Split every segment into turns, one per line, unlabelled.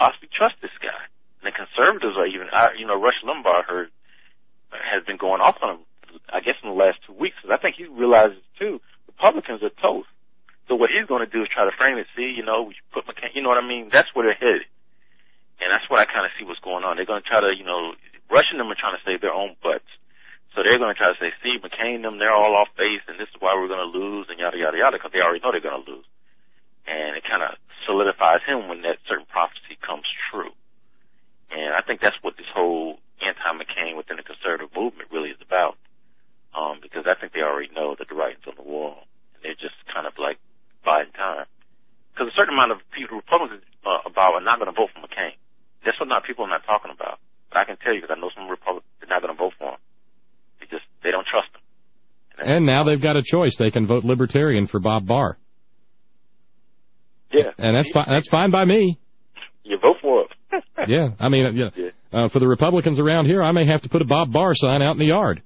possibly trust this guy? And the conservatives are even, Rush Limbaugh has been going off on him, I guess, in the last 2 weeks, because I think he realizes, too, Republicans are toast. So what he's going to do is try to frame it, we put McCain, you know what I mean? That's where they're headed. And that's what I kind of see what's going on. They're going to try to, Rush and them are trying to save their own butts. So they're going to try to say, see, McCain and them, they're all off base, and this is why we're going to lose, and yada, yada, yada, because they already know they're going to lose. And it kind of solidifies him when that certain prophecy comes true. And I think that's what this whole anti-McCain within the conservative movement really is about. Because I think they already know that the writing's on the wall. And they're just kind of like biding time. Because a certain amount of people, Republicans are not going to vote for McCain. That's what people are not talking about. But I can tell you, because I know some Republicans are not going to vote for him. They don't trust him.
And now they've got a choice. They can vote Libertarian for Bob Barr.
Yeah.
And that's fine by me.
You vote for it.
Yeah. I mean, for the Republicans around here, I may have to put a Bob Barr sign out in the yard.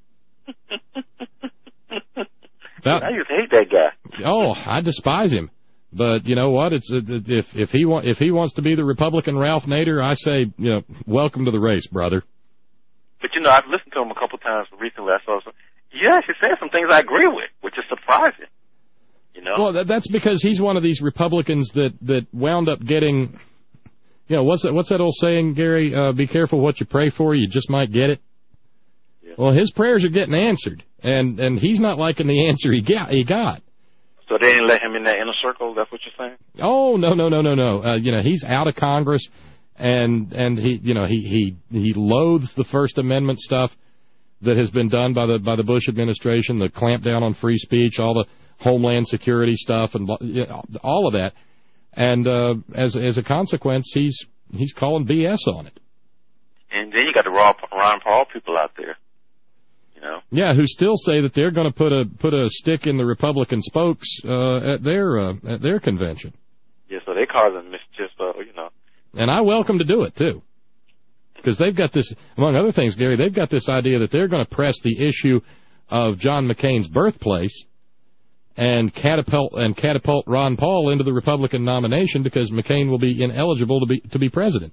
I used to hate that guy.
Oh, I despise him. But you know what? If he wants to be the Republican Ralph Nader, I say, welcome to the race, brother.
But I've listened to him a couple times recently. I saw some. He actually said some things I agree with, which is surprising.
Well, that's because he's one of these Republicans that wound up getting. What's that old saying, Gary? Be careful what you pray for. You just might get it. Yeah. Well, his prayers are getting answered, and he's not liking the answer he got.
So they didn't let him in that inner circle? That's what you're saying?
Oh, no. He's out of Congress, and he loathes the First Amendment stuff that has been done by the Bush administration, the clampdown on free speech, all the Homeland Security stuff, and all of that. And as a consequence, he's calling BS on it. And
then you got the Ron Paul people out there.
Yeah, who still say that they're going to put a stick in the Republican spokes at their convention.
Yeah, so they causing mischief,
And I welcome to do it too, because they've got this, among other things, Gary. They've got this idea that they're going to press the issue of John McCain's birthplace and catapult Ron Paul into the Republican nomination because McCain will be ineligible to be president.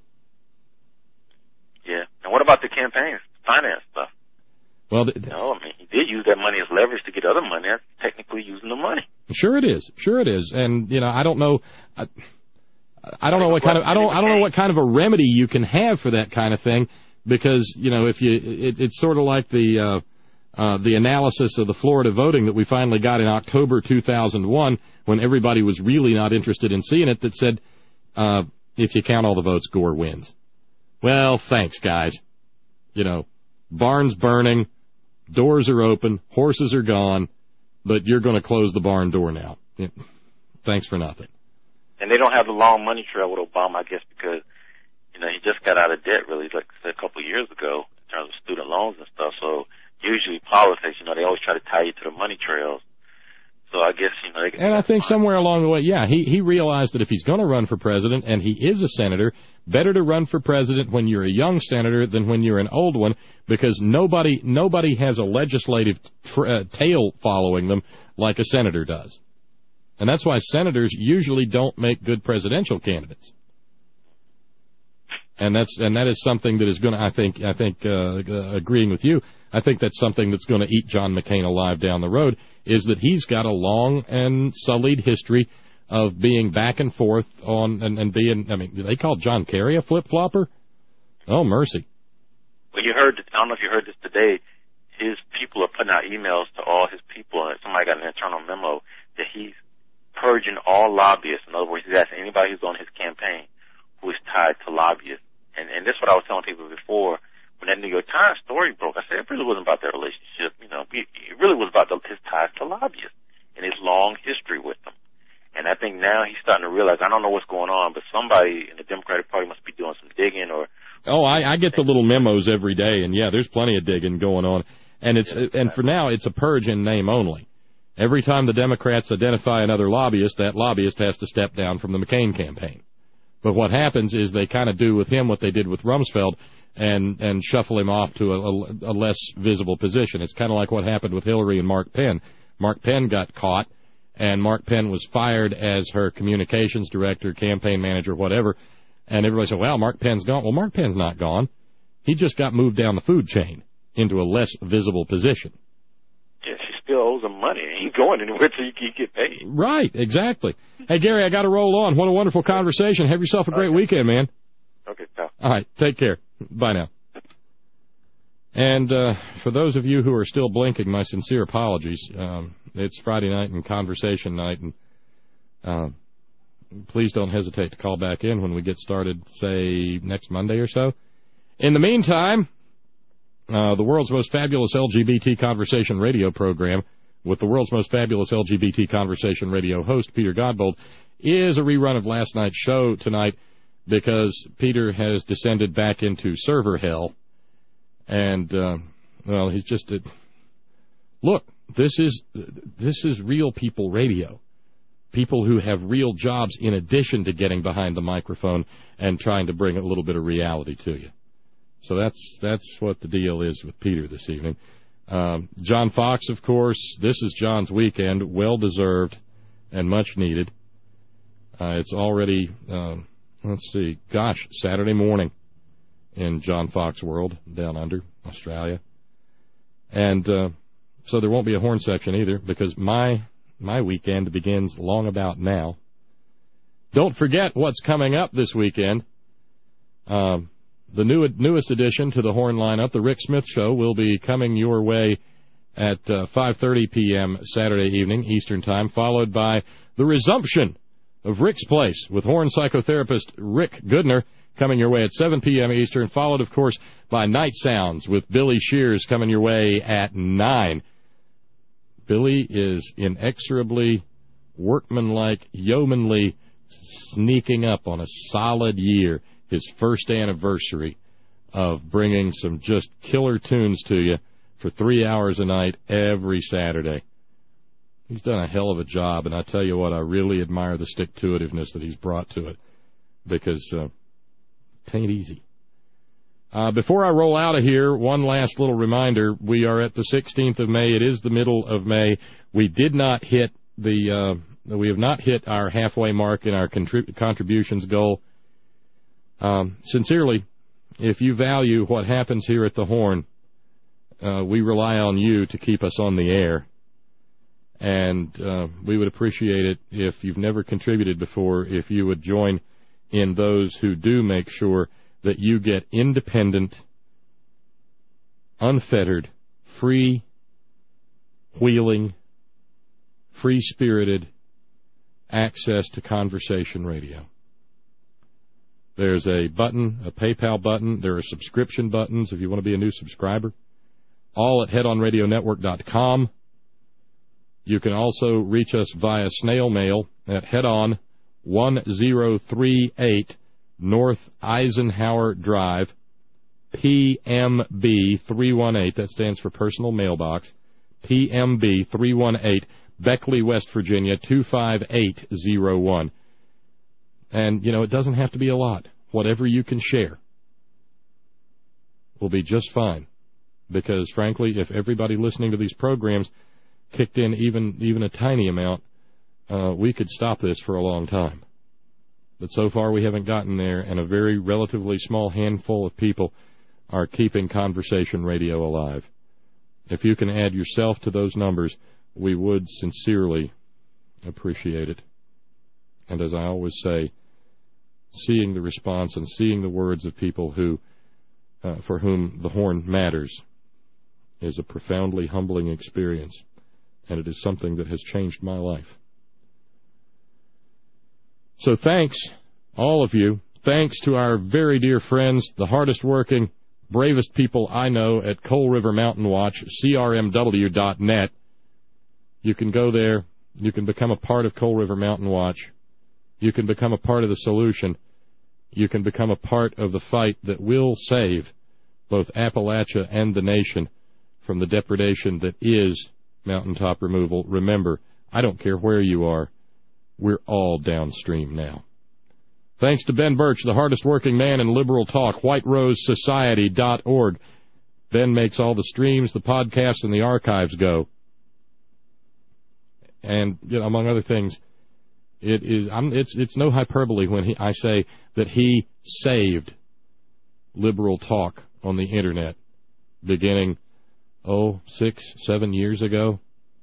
Yeah, and what about the campaign finance stuff?
Well,
he did use that money as leverage to get other money. That's technically using the money.
Sure it is. And I don't know. I don't know what kind of a remedy you can have for that kind of thing, because it's sort of like the analysis of the Florida voting that we finally got in October 2001, when everybody was really not interested in seeing it, that said, if you count all the votes, Gore wins. Well, thanks, guys. Barn's burning, doors are open, horses are gone, but you're going to close the barn door now. Thanks for nothing.
And they don't have the long money trail with Obama, I guess, because, he just got out of debt, really, like I said, a couple of years ago, in terms of student loans and stuff. So usually politics, they always try to tie you to the money trails. So I guess, they can.
And I think somewhere along the way, he realized that if he's going to run for president, and he is a senator, better to run for president when you're a young senator than when you're an old one, because nobody has a legislative tail following them like a senator does. And that's why senators usually don't make good presidential candidates. And that is something that is going to, I think, agreeing with you, I think that's something that's going to eat John McCain alive down the road, is that he's got a long and sullied history of being back and forth on and being, they called John Kerry a flip-flopper? Oh, mercy.
Well, I don't know if you heard this today, his people are putting out emails to all his people, and somebody got an internal memo that he's purging all lobbyists. In other words, he's asking anybody who's on his campaign who is tied to lobbyists. And this is what I was telling people before. When that New York Times story broke, I said it really wasn't about their relationship. It really was about his ties to lobbyists and his long history with them. And I think now he's starting to realize, I don't know what's going on, but somebody in the Democratic Party must be doing some digging or...
Oh, I get the little memos every day, and there's plenty of digging going on. And for now, it's a purge in name only. Every time the Democrats identify another lobbyist, that lobbyist has to step down from the McCain campaign. But what happens is they kind of do with him what they did with Rumsfeld and shuffle him off to a less visible position. It's kind of like what happened with Hillary and Mark Penn. Mark Penn got caught, and Mark Penn was fired as her communications director, campaign manager, whatever, And everybody said, well, Mark Penn's gone. Well, Mark Penn's not gone. He just got moved down the food chain into a less visible position.
Yeah, she still owes him money. He ain't going anywhere till you get paid.
Right, exactly. Hey, Gary, I got to roll on. What a wonderful conversation. Have yourself a great weekend, man.
Okay, pal.
All right, take care. Bye now. And for those of you who are still blinking, my sincere apologies. It's Friday night and conversation night, and please don't hesitate to call back in when we get started, say, next Monday or so. In the meantime, the world's most fabulous LGBT conversation radio program with the world's most fabulous LGBT conversation radio host, Peter Godbold, is a rerun of last night's show tonight because Peter has descended back into server hell. And, well, he's just... Look, this is real people radio. People who have real jobs in addition to getting behind the microphone and trying to bring a little bit of reality to you. So that's what the deal is with Peter this evening. John Fox, of course, this is John's weekend, well-deserved and much needed. It's already, let's see, Saturday morning in John Fox world, down under, Australia. And so there won't be a horn section either because my weekend begins long about now. Don't forget what's coming up this weekend. The newest addition to the horn lineup, the Rick Smith Show, will be coming your way at 5:30 p.m. Saturday evening, Eastern Time, followed by the resumption of Rick's Place with horn psychotherapist Rick Goodner coming your way at 7 p.m. Eastern, followed, of course, by Night Sounds with Billy Shears coming your way at 9. Billy is inexorably, workmanlike, yeomanly sneaking up on a solid year, his first anniversary of bringing some just killer tunes to you for 3 hours a night every Saturday. He's done a hell of a job, and I tell you what, I really admire the stick-to-itiveness that he's brought to it because it ain't easy. Before I roll out of here, one last little reminder. We are at the 16th of May. It is the middle of May. We did not hit we have not hit our halfway mark in our contributions goal. Sincerely, if you value what happens here at the Horn, we rely on you to keep us on the air. And we would appreciate it if you've never contributed before, if you would join in those who do make sure that you get independent, unfettered, free-wheeling, free-spirited access to conversation radio. There's a button, a PayPal button. There are subscription buttons if you want to be a new subscriber, all at headonradionetwork.com. You can also reach us via snail mail at Head-On 1038 North Eisenhower Drive, PMB 318. That stands for Personal Mailbox. PMB 318, Beckley, West Virginia 25801. And, you know, it doesn't have to be a lot. Whatever you can share will be just fine. Because, frankly, if everybody listening to these programs kicked in even a tiny amount, we could stop this for a long time. But so far we haven't gotten there, and a very relatively small handful of people are keeping conversation radio alive. If you can add yourself to those numbers, we would sincerely appreciate it. And as I always say, seeing the response and seeing the words of people who, for whom the Horn matters is a profoundly humbling experience, and it is something that has changed my life. So thanks, all of you. Thanks to our very dear friends, the hardest working, bravest people I know at Coal River Mountain Watch, crmw.net. You can go there. You can become a part of Coal River Mountain Watch. You can become a part of the solution. You can become a part of the fight that will save both Appalachia and the nation from the depredation that is mountaintop removal. Remember, I don't care where you are. We're all downstream now. Thanks to Ben Birch, the hardest working man in liberal talk, whiterosesociety.org. Ben makes all the streams, the podcasts, and the archives go. And, you know, among other things, It's no hyperbole when I say that he saved liberal talk on the internet beginning 6-7 years ago.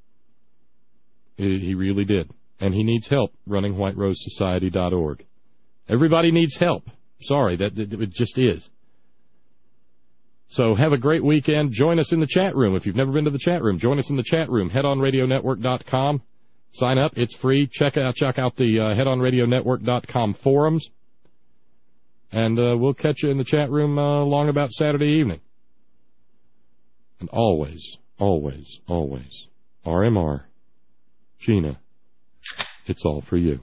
He really did. And he needs help running whiterosesociety.org. Everybody needs help. Sorry, it just is. So have a great weekend. Join us in the chat room. If you've never been to the chat room, join us in the chat room. HeadOnRadioNetwork.com. Sign up. It's free. Check out the HeadOnRadioNetwork.com forums. And we'll catch you in the chat room long about Saturday evening. And always, always, always, RMR, Gina, it's all for you.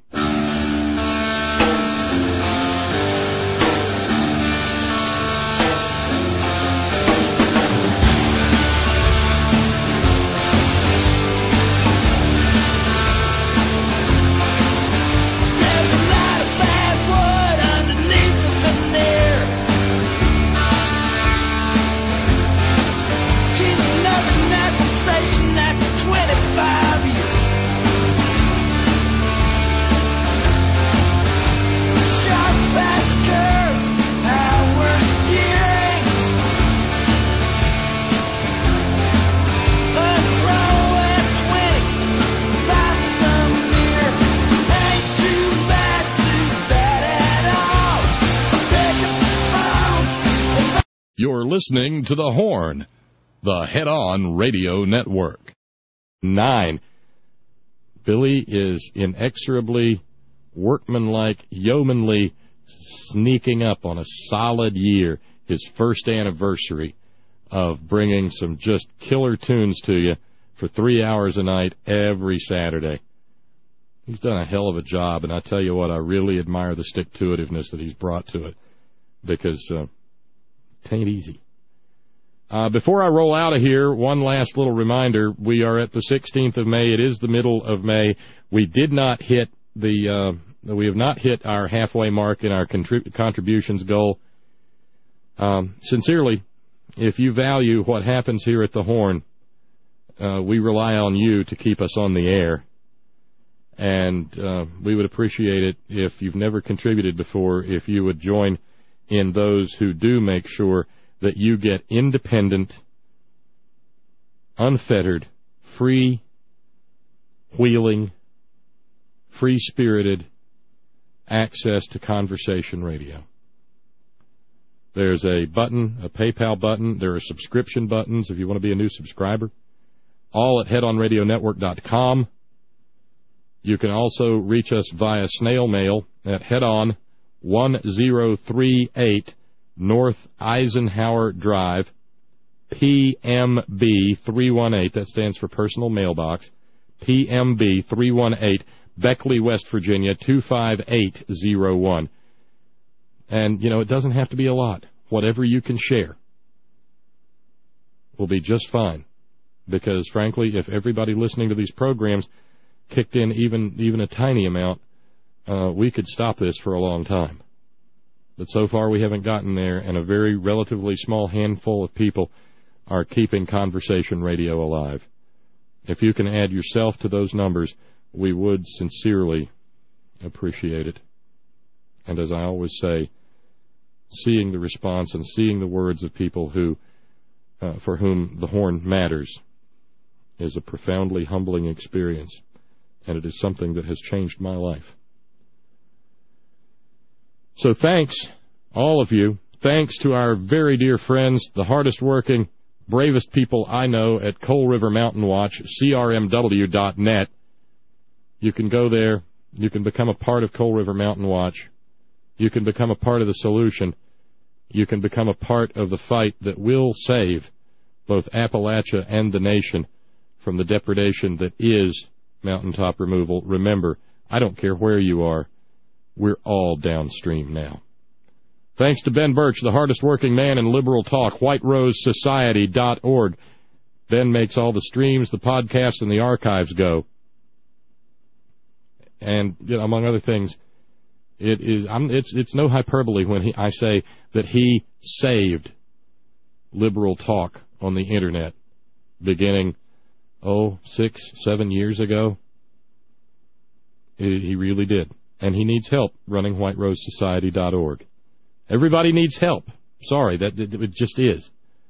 You're listening to The Horn, the Head-On Radio Network.
9. Billy is inexorably, workmanlike, yeomanly sneaking up on a solid year, his first anniversary of bringing some just killer tunes to you for 3 hours a night every Saturday. He's done a hell of a job, and I tell you what, I really admire the stick-to-itiveness that he's brought to it, because it ain't easy. Before I roll out of here, one last little reminder. We are at the 16th of May. It is the middle of May. We did not hit we have not hit our halfway mark in our contributions goal. Sincerely, if you value what happens here at the Horn, we rely on you to keep us on the air. And we would appreciate it if you've never contributed before, if you would join in those who do make sure that you get independent, unfettered, free-wheeling, free-spirited access to conversation radio. There's a button, a PayPal button. There are subscription buttons if you want to be a new subscriber, all at headonradionetwork.com. You can also reach us via snail mail at Head-On 1038 North Eisenhower Drive, PMB 318. That stands for Personal Mailbox. PMB 318, Beckley, West Virginia 25801. And, it doesn't have to be a lot. Whatever you can share will be just fine. Because, frankly, if everybody listening to these programs kicked in even a tiny amount, we could stop this for a long time. But so far we haven't gotten there, and a very relatively small handful of people are keeping conversation radio alive. If you can add yourself to those numbers, we would sincerely appreciate it. And as I always say, seeing the response and seeing the words of people who, for whom the Horn matters, is a profoundly humbling experience, and it is something that has changed my life. So thanks, all of you. Thanks to our very dear friends, the hardest working, bravest people I know at Coal River Mountain Watch, crmw.net. You can go there. You can become a part of Coal River Mountain Watch. You can become a part of the solution. You can become a part of the fight that will save both Appalachia and the nation from the depredation that is mountaintop removal. Remember, I don't care where you are. We're all downstream now. Thanks to Ben Birch, the hardest working man in liberal talk, whiterosesociety.org. Ben makes all the streams, the podcasts, and the archives go. And, among other things, it's no hyperbole when I say that he saved liberal talk on the internet beginning 6-7 years ago. He really did. And he needs help running whiterosesociety.org. Everybody needs help. Sorry, it just is.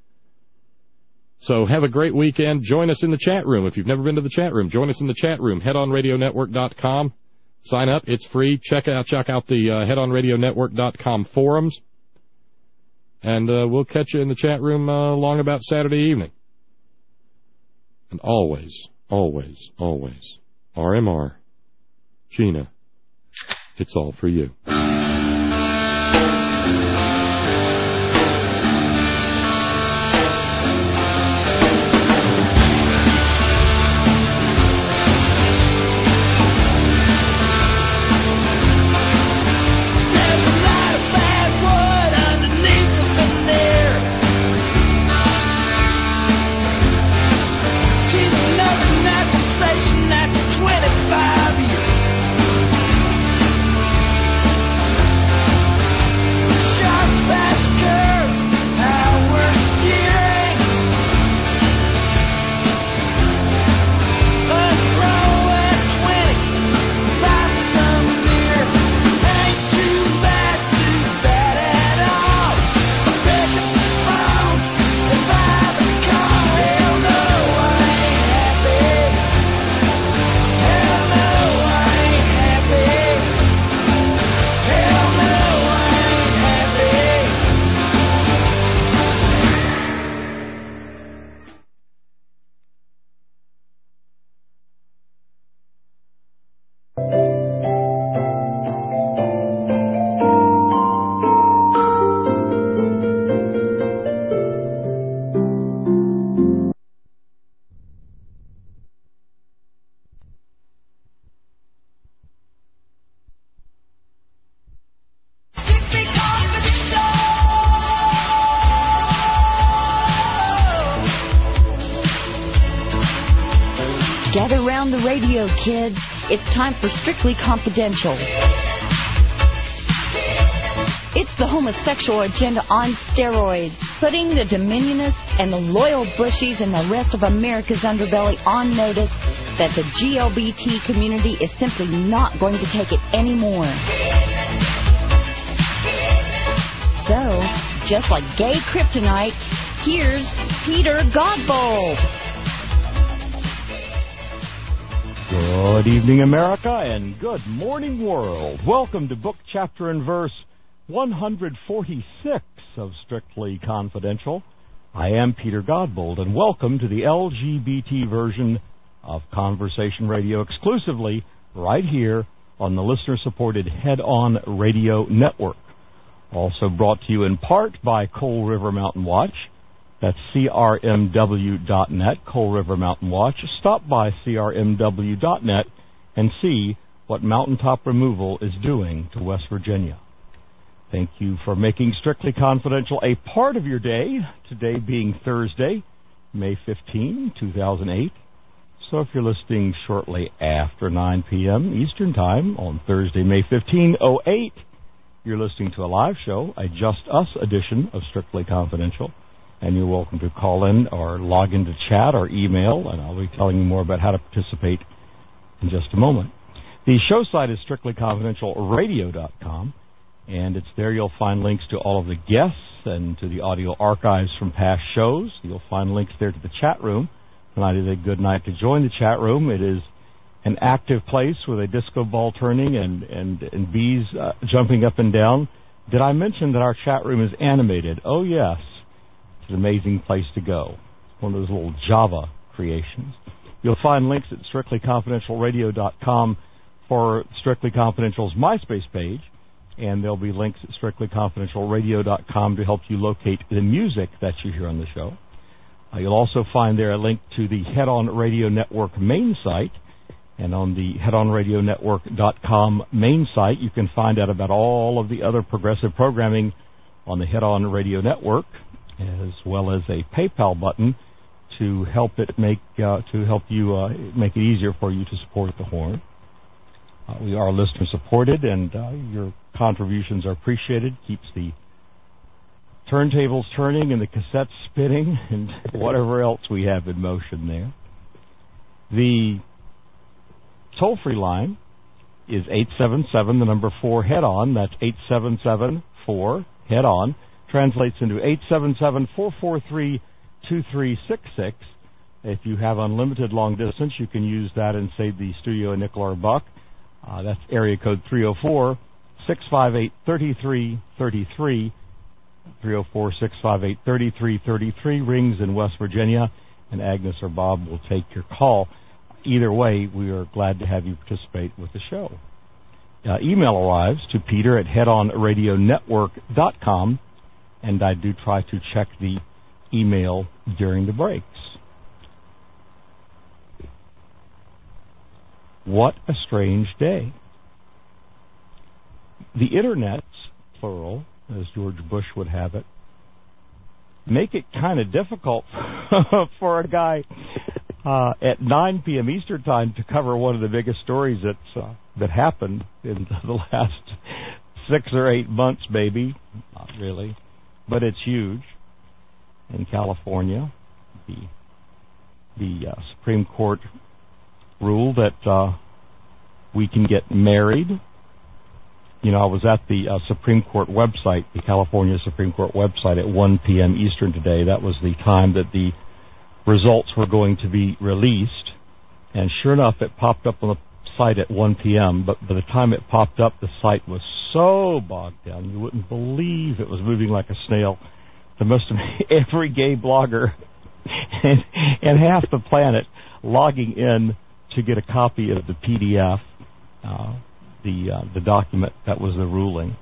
So have a great weekend. Join us in the chat room. If you've never been to the chat room, join us in the chat room. HeadOnRadioNetwork.com. Sign up. It's free. Check out the HeadOnRadioNetwork.com forums. And we'll catch you in the chat room along about Saturday evening. And always, always, always, RMR, Gina, it's all for you.
Gather around the radio, kids. It's time for Strictly Confidential. It's the homosexual agenda on steroids, putting the Dominionists and the loyal Bushies and the rest of America's underbelly on notice that the GLBT community is simply not going to take it anymore. So, just like gay kryptonite, here's Peter Godbold.
Good evening, America, and good morning, world. Welcome to book, chapter, and verse 146 of Strictly Confidential. I am Peter Godbold, and welcome to the LGBT version of Conversation Radio, exclusively right here on the listener-supported Head On Radio Network. Also brought to you in part by Coal River Mountain Watch. That's crmw.net, Coal River Mountain Watch. Stop by crmw.net and see what Mountaintop Removal is doing to West Virginia. Thank you for making Strictly Confidential a part of your day, today being Thursday, May 15, 2008. So if you're listening shortly after 9 p.m. Eastern Time on Thursday, May 15, 2008, you're listening to a live show, a Just Us edition of Strictly Confidential. And you're welcome to call in or log into chat or email, and I'll be telling you more about how to participate in just a moment. The show site is strictlyconfidentialradio.com, and it's there you'll find links to all of the guests and to the audio archives from past shows. You'll find links there to the chat room. Tonight is a good night to join the chat room. It is an active place with a disco ball turning and bees jumping up and down. Did I mention that our chat room is animated? Oh, yes. It's an amazing place to go. One of those little Java creations. You'll find links at strictlyconfidentialradio.com for Strictly Confidential's MySpace page, and there'll be links at strictlyconfidentialradio.com to help you locate the music that you hear on the show. You'll also find there a link to the Head On Radio Network main site, and on the headonradionetwork.com main site, you can find out about all of the other progressive programming on the Head On Radio Network, as well as a PayPal button to help you make it easier for you to support the Horn. We are listener supported, and your contributions are appreciated. Keeps the turntables turning and the cassettes spinning and whatever else we have in motion there. The toll-free line is 877, the number 4, head-on. That's 877-4, head-on. Translates into 877-443-2366. If you have unlimited long distance, you can use that and save the studio a nickel or a buck. That's area code 304-658-3333. 304-658-3333 rings in West Virginia, and Agnes or Bob will take your call. Either way, we are glad to have you participate with the show. Email arrives to Peter at headonradionetwork.com, and I do try to check the email during the breaks. What a strange day. The internets, plural, as George Bush would have it, make it kind of difficult for a guy at 9 p.m. Eastern Time to cover one of the biggest stories that happened in the last 6 or 8 months, maybe. Not really, but it's huge. In California, the Supreme Court ruled that we can get married. You know, I was at the Supreme Court website, the California Supreme Court website, at 1 p.m. Eastern today. That was the time that the results were going to be released. And sure enough, it popped up on the site at 1 p.m., but by the time it popped up, the site was so bogged down, you wouldn't believe it was moving like a snail. There must have been every gay blogger and half the planet logging in to get a copy of the PDF, the document that was the ruling.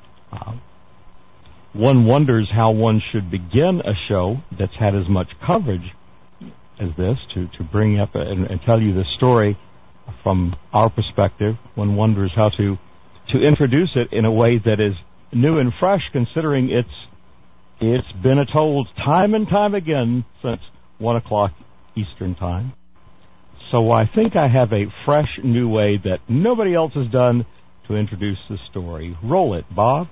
One wonders how one should begin a show that's had as much coverage as this to bring up and tell you the story from our perspective. One wonders how to introduce it in a way that is new and fresh, considering it's been told time and time again since 1 o'clock Eastern Time. So I think I have a fresh new way that nobody else has done to introduce the story. Roll it, Bob.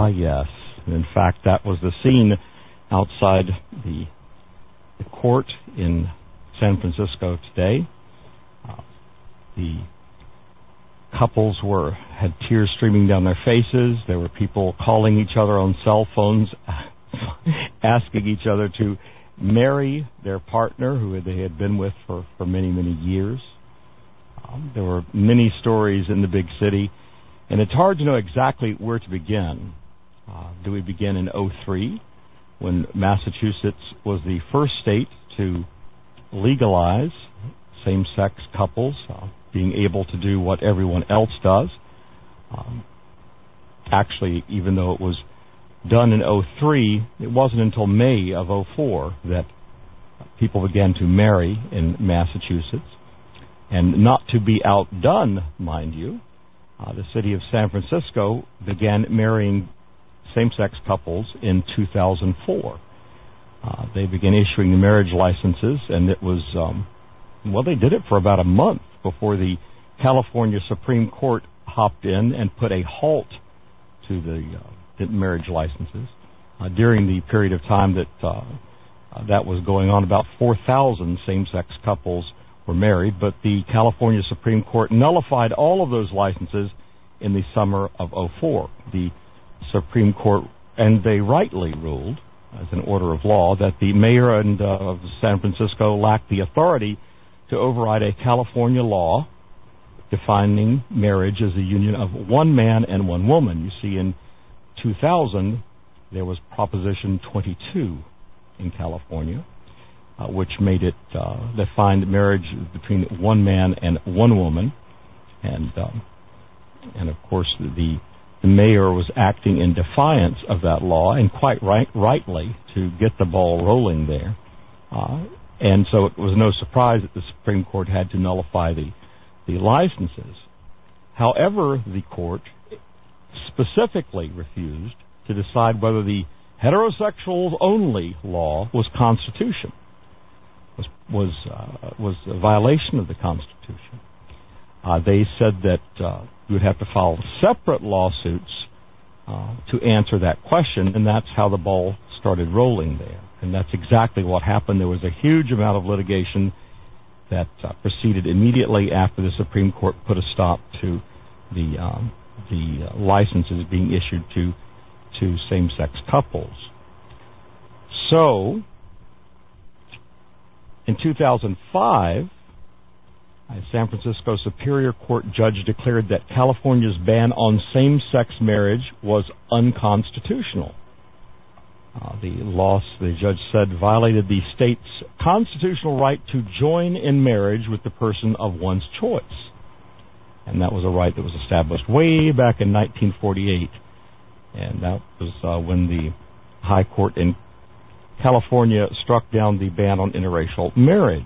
Ah, yes. In fact, that was the scene outside the court in San Francisco today. The couples had tears streaming down their faces. There were people calling each other on cell phones, asking each other to marry their partner who they had been with for many, many years. There were many stories in the big city, and it's hard to know exactly where to begin. Do we begin in 2003, when Massachusetts was the first state to legalize same-sex couples being able to do what everyone else does? Actually, even though it was done in 2003, it wasn't until May of 2004 that people began to marry in Massachusetts. And not to be outdone, mind you, the city of San Francisco began marrying same-sex couples in 2004. They began issuing the marriage licenses, and it was, they did it for about a month before the California Supreme Court hopped in and put a halt to the marriage licenses. During the period of time that was going on, about 4,000 same-sex couples were married, but the California Supreme Court nullified all of those licenses in the summer of 2004. The Supreme Court, and they rightly ruled, as an order of law, that the mayor of San Francisco lacked the authority to override a California law defining marriage as a union of one man and one woman. You see, in 2000, there was Proposition 22 in California, which made it defined marriage between one man and one woman, and of course the mayor was acting in defiance of that law, and quite rightly, to get the ball rolling there. And so it was no surprise that the Supreme Court had to nullify the licenses. However, the court specifically refused to decide whether the heterosexuals only law was constitutional. Was a violation of the Constitution. They said that you would have to file separate lawsuits to answer that question, and that's how the ball started rolling there. And that's exactly what happened. There was a huge amount of litigation that proceeded immediately after the Supreme Court put a stop to the licenses being issued to same-sex couples. So, in 2005, a San Francisco Superior Court judge declared that California's ban on same-sex marriage was unconstitutional. The judge said, violated the state's constitutional right to join in marriage with the person of one's choice. And that was a right that was established way back in 1948. And that was when the High Court in California struck down the ban on interracial marriage.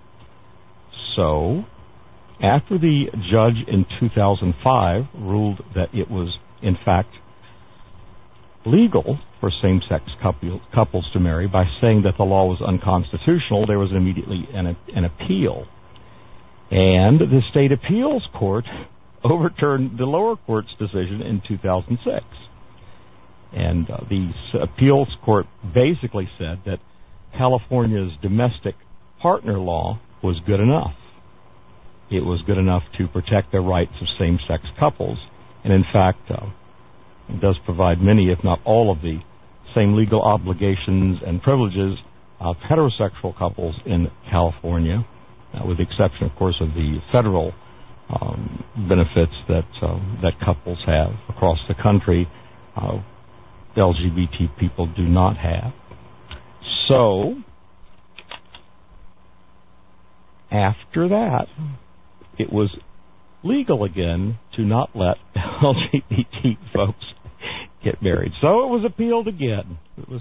So, after the judge in 2005 ruled that it was, in fact, legal for same-sex couples to marry by saying that the law was unconstitutional, there was immediately an appeal. And the state appeals court overturned the lower court's decision in 2006. And the appeals court basically said that California's domestic partner law was good enough. It was good enough to protect the rights of same-sex couples. And in fact, it does provide many, if not all, of the same legal obligations and privileges of heterosexual couples in California, with the exception, of course, of the federal benefits that couples have across the country. LGBT people do not have. So, after that, it was legal again to not let LGBT folks get married. So it was appealed again.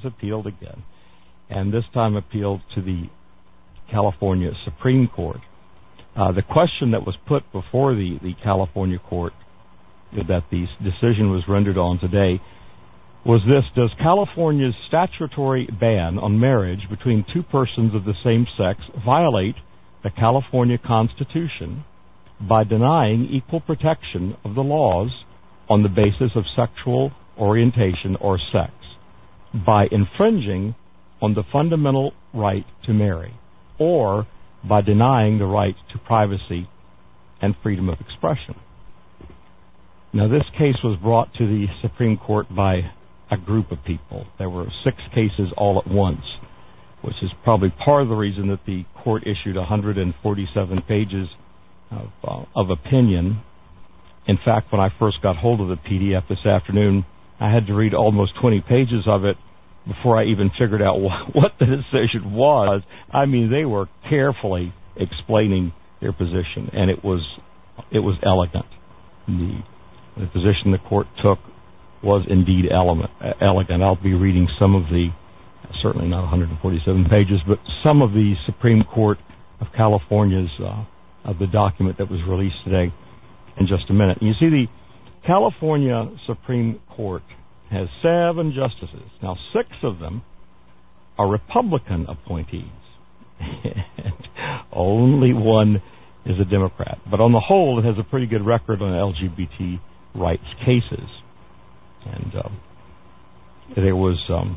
And this time appealed to the California Supreme Court. The question that was put before the California court that the decision was rendered on today was this: does California's statutory ban on marriage between two persons of the same sex violate the California Constitution by denying equal protection of the laws on the basis of sexual orientation, or sex by infringing on the fundamental right to marry, or by denying the right to privacy and freedom of expression. Now, this case was brought to the Supreme Court by a group of people. There were 6 cases all at once, which is probably part of the reason that the court issued 147 pages of opinion. In fact, when I first got hold of the PDF this afternoon, I had to read almost 20 pages of it before I even figured out what the decision was. I mean, they were carefully explaining their position, and it was elegant. The position the court took was indeed elegant. I'll be reading some of the, certainly not 147 pages, but some of the Supreme Court of California's, of the document that was released today in just a minute. You see, the California Supreme Court has 7 justices. Now, 6 of them are Republican appointees, and only one is a Democrat. But on the whole, it has a pretty good record on LGBT rights cases. And there was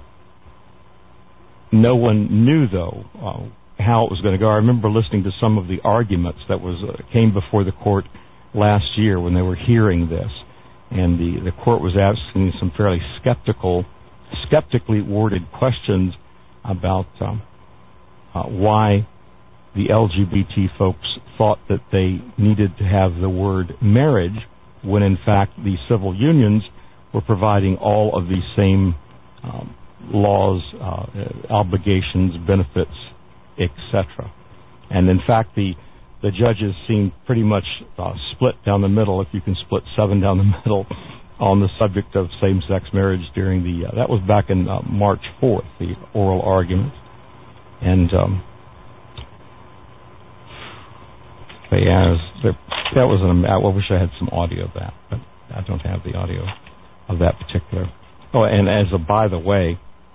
no one knew, though, how it was going to go. I remember listening to some of the arguments that came before the court last year when they were hearing this, and the court was asking some fairly skeptically worded questions about why the LGBT folks thought that they needed to have the word marriage when, in fact, the civil unions were providing all of these same laws, obligations, benefits, etc. And in fact, the judges seemed pretty much split down the middle, if you can split 7 down the middle, on the subject of same-sex marriage during that was back in March 4th, the oral argument. And that was I wish I had some audio of that, but I don't have the audio of that particular. Oh, and as a by the way,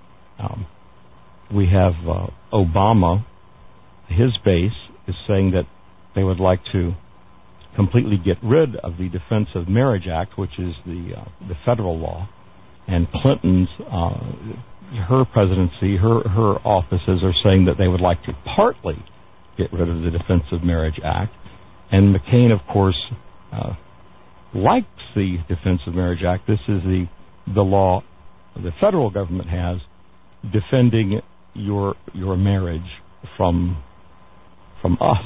we have Obama. His base is saying that they would like to completely get rid of the Defense of Marriage Act, which is the federal law. And Clinton's, her presidency, her offices are saying that they would like to partly get rid of the Defense of Marriage Act. And McCain, of course, likes the Defense of Marriage Act. This is the law the federal government has defending your marriage from us.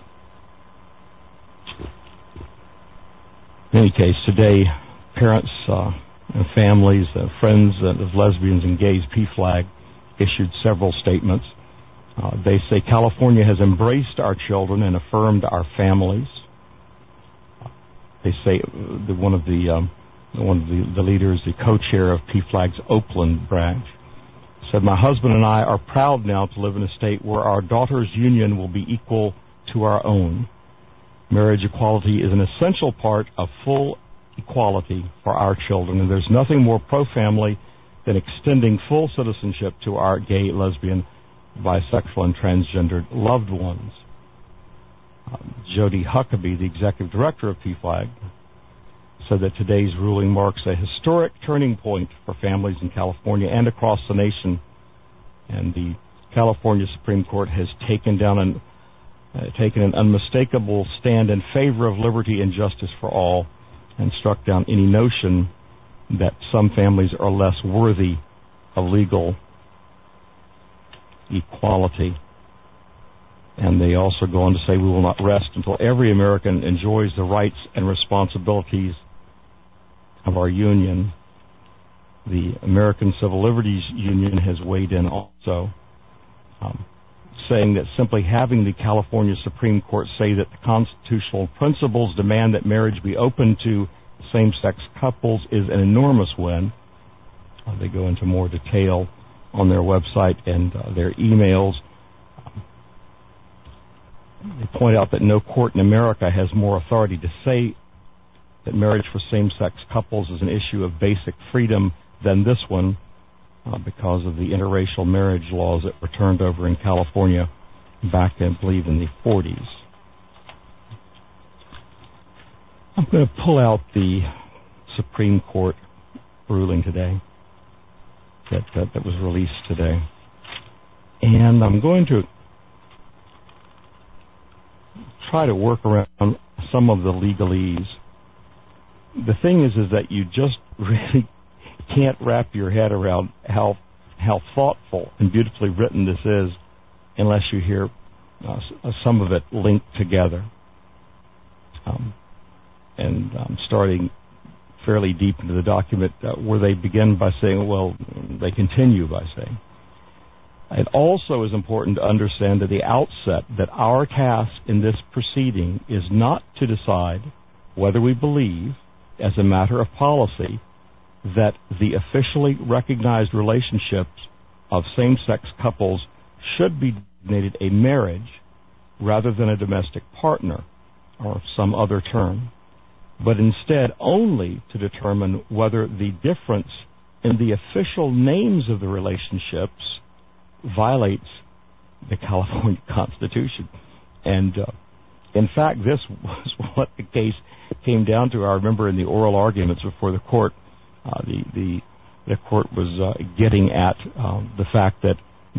In any case, today, parents and families, friends of lesbians and gays, PFLAG, issued several statements. They say California has embraced our children and affirmed our families. They say one of the leaders, the co-chair of PFLAG's Oakland branch, said, "My husband and I are proud now to live in a state where our daughter's union will be equal to our own. Marriage equality is an essential part of full equality for our children, and there's nothing more pro-family than extending full citizenship to our gay, lesbian, bisexual, and transgendered loved ones." Jody Huckabee, the executive director of PFLAG, said that today's ruling marks a historic turning point for families in California and across the nation. And the California Supreme Court has taken an unmistakable stand in favor of liberty and justice for all, and struck down any notion that some families are less worthy of legal equality. And they also go on to say, "We will not rest until every American enjoys the rights and responsibilities of our union." The American Civil Liberties Union has weighed in also, saying that simply having the California Supreme Court say that the constitutional principles demand that marriage be open to same-sex couples is an enormous win. They go into more detail on their website and their emails. They point out that no court in America has more authority to say that marriage for same-sex couples is an issue of basic freedom than this one, because of the interracial marriage laws that were turned over in California back, I believe, in the 40s. I'm going to pull out the Supreme Court ruling today that was released today. And I'm going to try to work around some of the legalese. The thing is that you just really can't wrap your head around how thoughtful and beautifully written this is unless you hear some of it linked together. And I'm starting fairly deep into the document where they begin by saying, well, they continue by saying, it also is important to understand at the outset that our task in this proceeding is not to decide whether we believe, as a matter of policy, that the officially recognized relationships of same-sex couples should be designated a marriage rather than a domestic partner or some other term, but instead only to determine whether the difference in the official names of the relationships violates the California Constitution. And in fact, this was what the case came down to. I remember in the oral arguments before the court, the court was getting at the fact that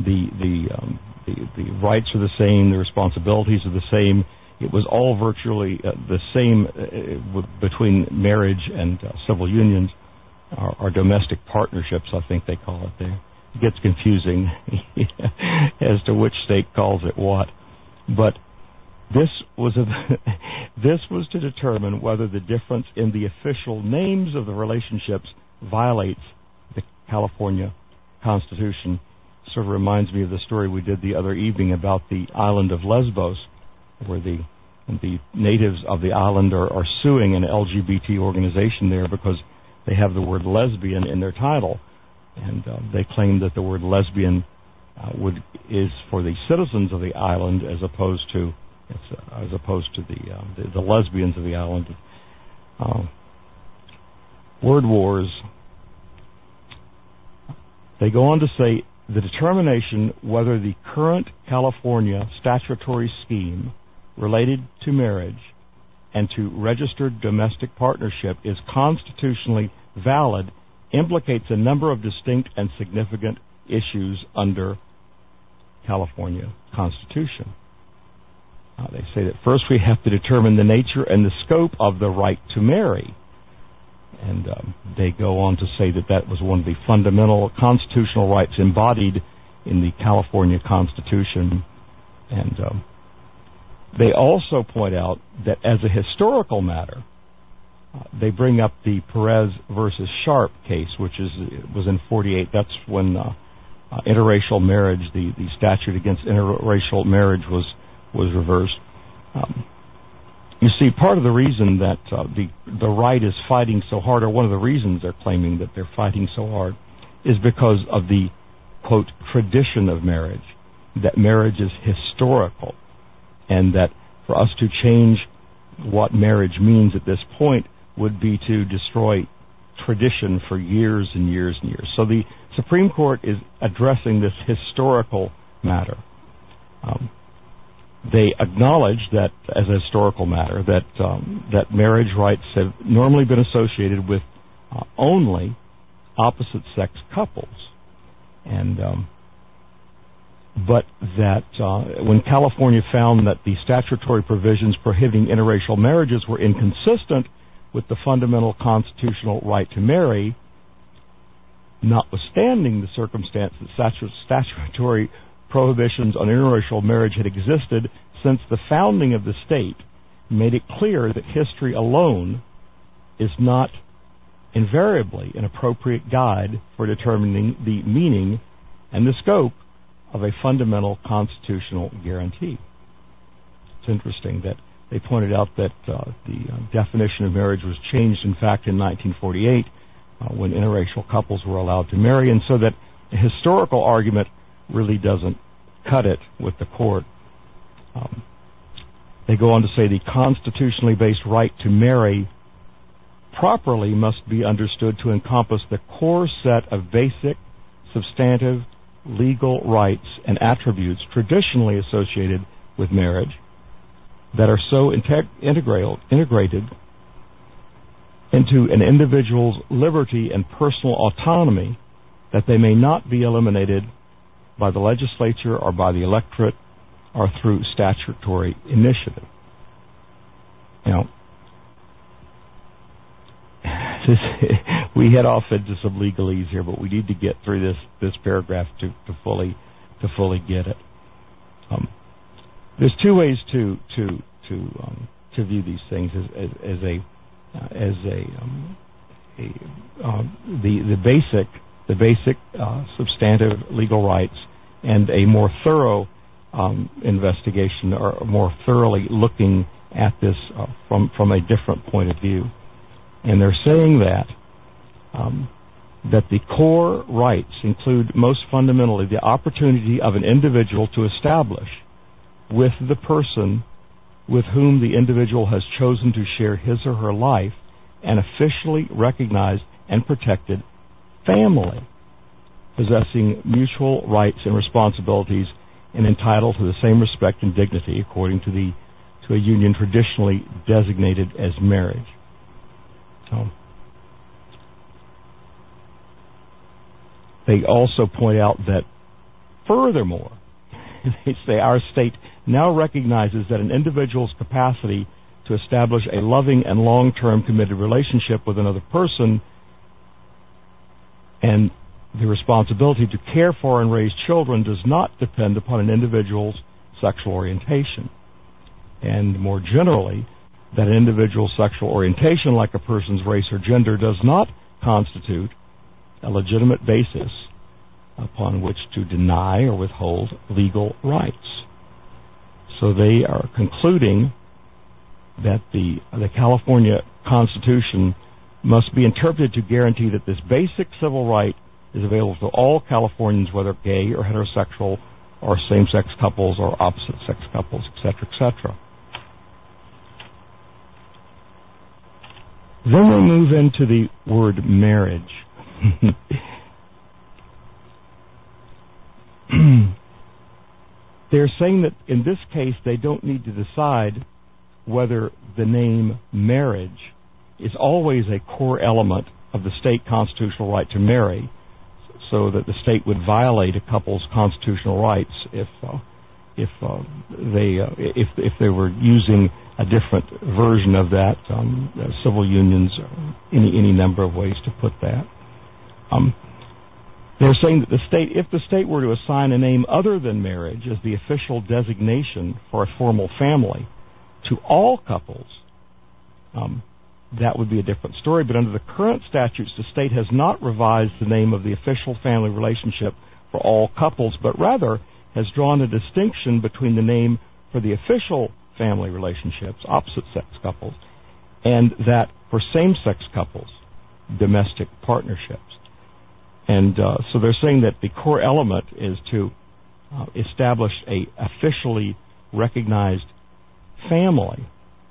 the rights are the same, the responsibilities are the same. It was all virtually the same between marriage and civil unions, or domestic partnerships, I think they call it there. It gets confusing as to which state calls it what. But this was to determine whether the difference in the official names of the relationships violates the California Constitution. Sort of reminds me of the story we did the other evening about the island of Lesbos, where the natives of the island are suing an LGBT organization there because they have the word lesbian in their title, and they claim that the word lesbian is for the citizens of the island as opposed to the lesbians of the island. Word wars. They go on to say the determination whether the current California statutory scheme related to marriage and to registered domestic partnership is constitutionally valid implicates a number of distinct and significant issues under California Constitution. They say that first we have to determine the nature and the scope of the right to marry. And they go on to say that was one of the fundamental constitutional rights embodied in the California Constitution. And they also point out that as a historical matter, they bring up the Perez versus Sharp case, which was in 48. That's when interracial marriage, the statute against interracial marriage was reversed. You see, part of the reason that the right is fighting so hard, or one of the reasons they're claiming that they're fighting so hard, is because of the, quote, tradition of marriage, that marriage is historical, and that for us to change what marriage means at this point would be to destroy tradition for years and years and years. So the Supreme Court is addressing this historical matter. They acknowledge that, as a historical matter, that marriage rights have normally been associated with only opposite-sex couples, and but that when California found that the statutory provisions prohibiting interracial marriages were inconsistent with the fundamental constitutional right to marry, notwithstanding the circumstance that statutory prohibitions on interracial marriage had existed since the founding of the state, made it clear that history alone is not invariably an appropriate guide for determining the meaning and the scope of a fundamental constitutional guarantee. It's interesting that they pointed out that the definition of marriage was changed, in fact, in 1948 when interracial couples were allowed to marry, and so that a historical argument really doesn't cut it with the court. They go on to say the constitutionally based right to marry properly must be understood to encompass the core set of basic, substantive, legal rights and attributes traditionally associated with marriage that are so integrated into an individual's liberty and personal autonomy, that they may not be eliminated by the legislature or by the electorate or through statutory initiative. Now, we head off into some legalese here, but we need to get through this paragraph to fully get it. There's two ways to view these things the basic substantive legal rights, and a more thorough investigation, or more thoroughly looking at this from a different point of view. And they're saying that the core rights include most fundamentally the opportunity of an individual to establish with the person with whom the individual has chosen to share his or her life an officially recognized and protected family, possessing mutual rights and responsibilities and entitled to the same respect and dignity according to a union traditionally designated as marriage. They also point out that, furthermore, they say our state now recognizes that an individual's capacity to establish a loving and long-term committed relationship with another person and the responsibility to care for and raise children does not depend upon an individual's sexual orientation. And more generally, that an individual's sexual orientation, like a person's race or gender, does not constitute a legitimate basis upon which to deny or withhold legal rights. So they are concluding that the California Constitution must be interpreted to guarantee that this basic civil right is available to all Californians, whether gay or heterosexual, or same-sex couples or opposite-sex couples, etc., etc. Then we move into the word marriage. They're saying that in this case they don't need to decide whether the name marriage is always a core element of the state constitutional right to marry, so that the state would violate a couple's constitutional rights if they were using a different version of that, civil unions, any number of ways to put that. They're saying that if the state were to assign a name other than marriage as the official designation for a formal family to all couples, that would be a different story. But under the current statutes, the state has not revised the name of the official family relationship for all couples, but rather has drawn a distinction between the name for the official family relationships, opposite-sex couples, and that for same-sex couples, domestic partnerships. And so they're saying that the core element is to establish a officially recognized family.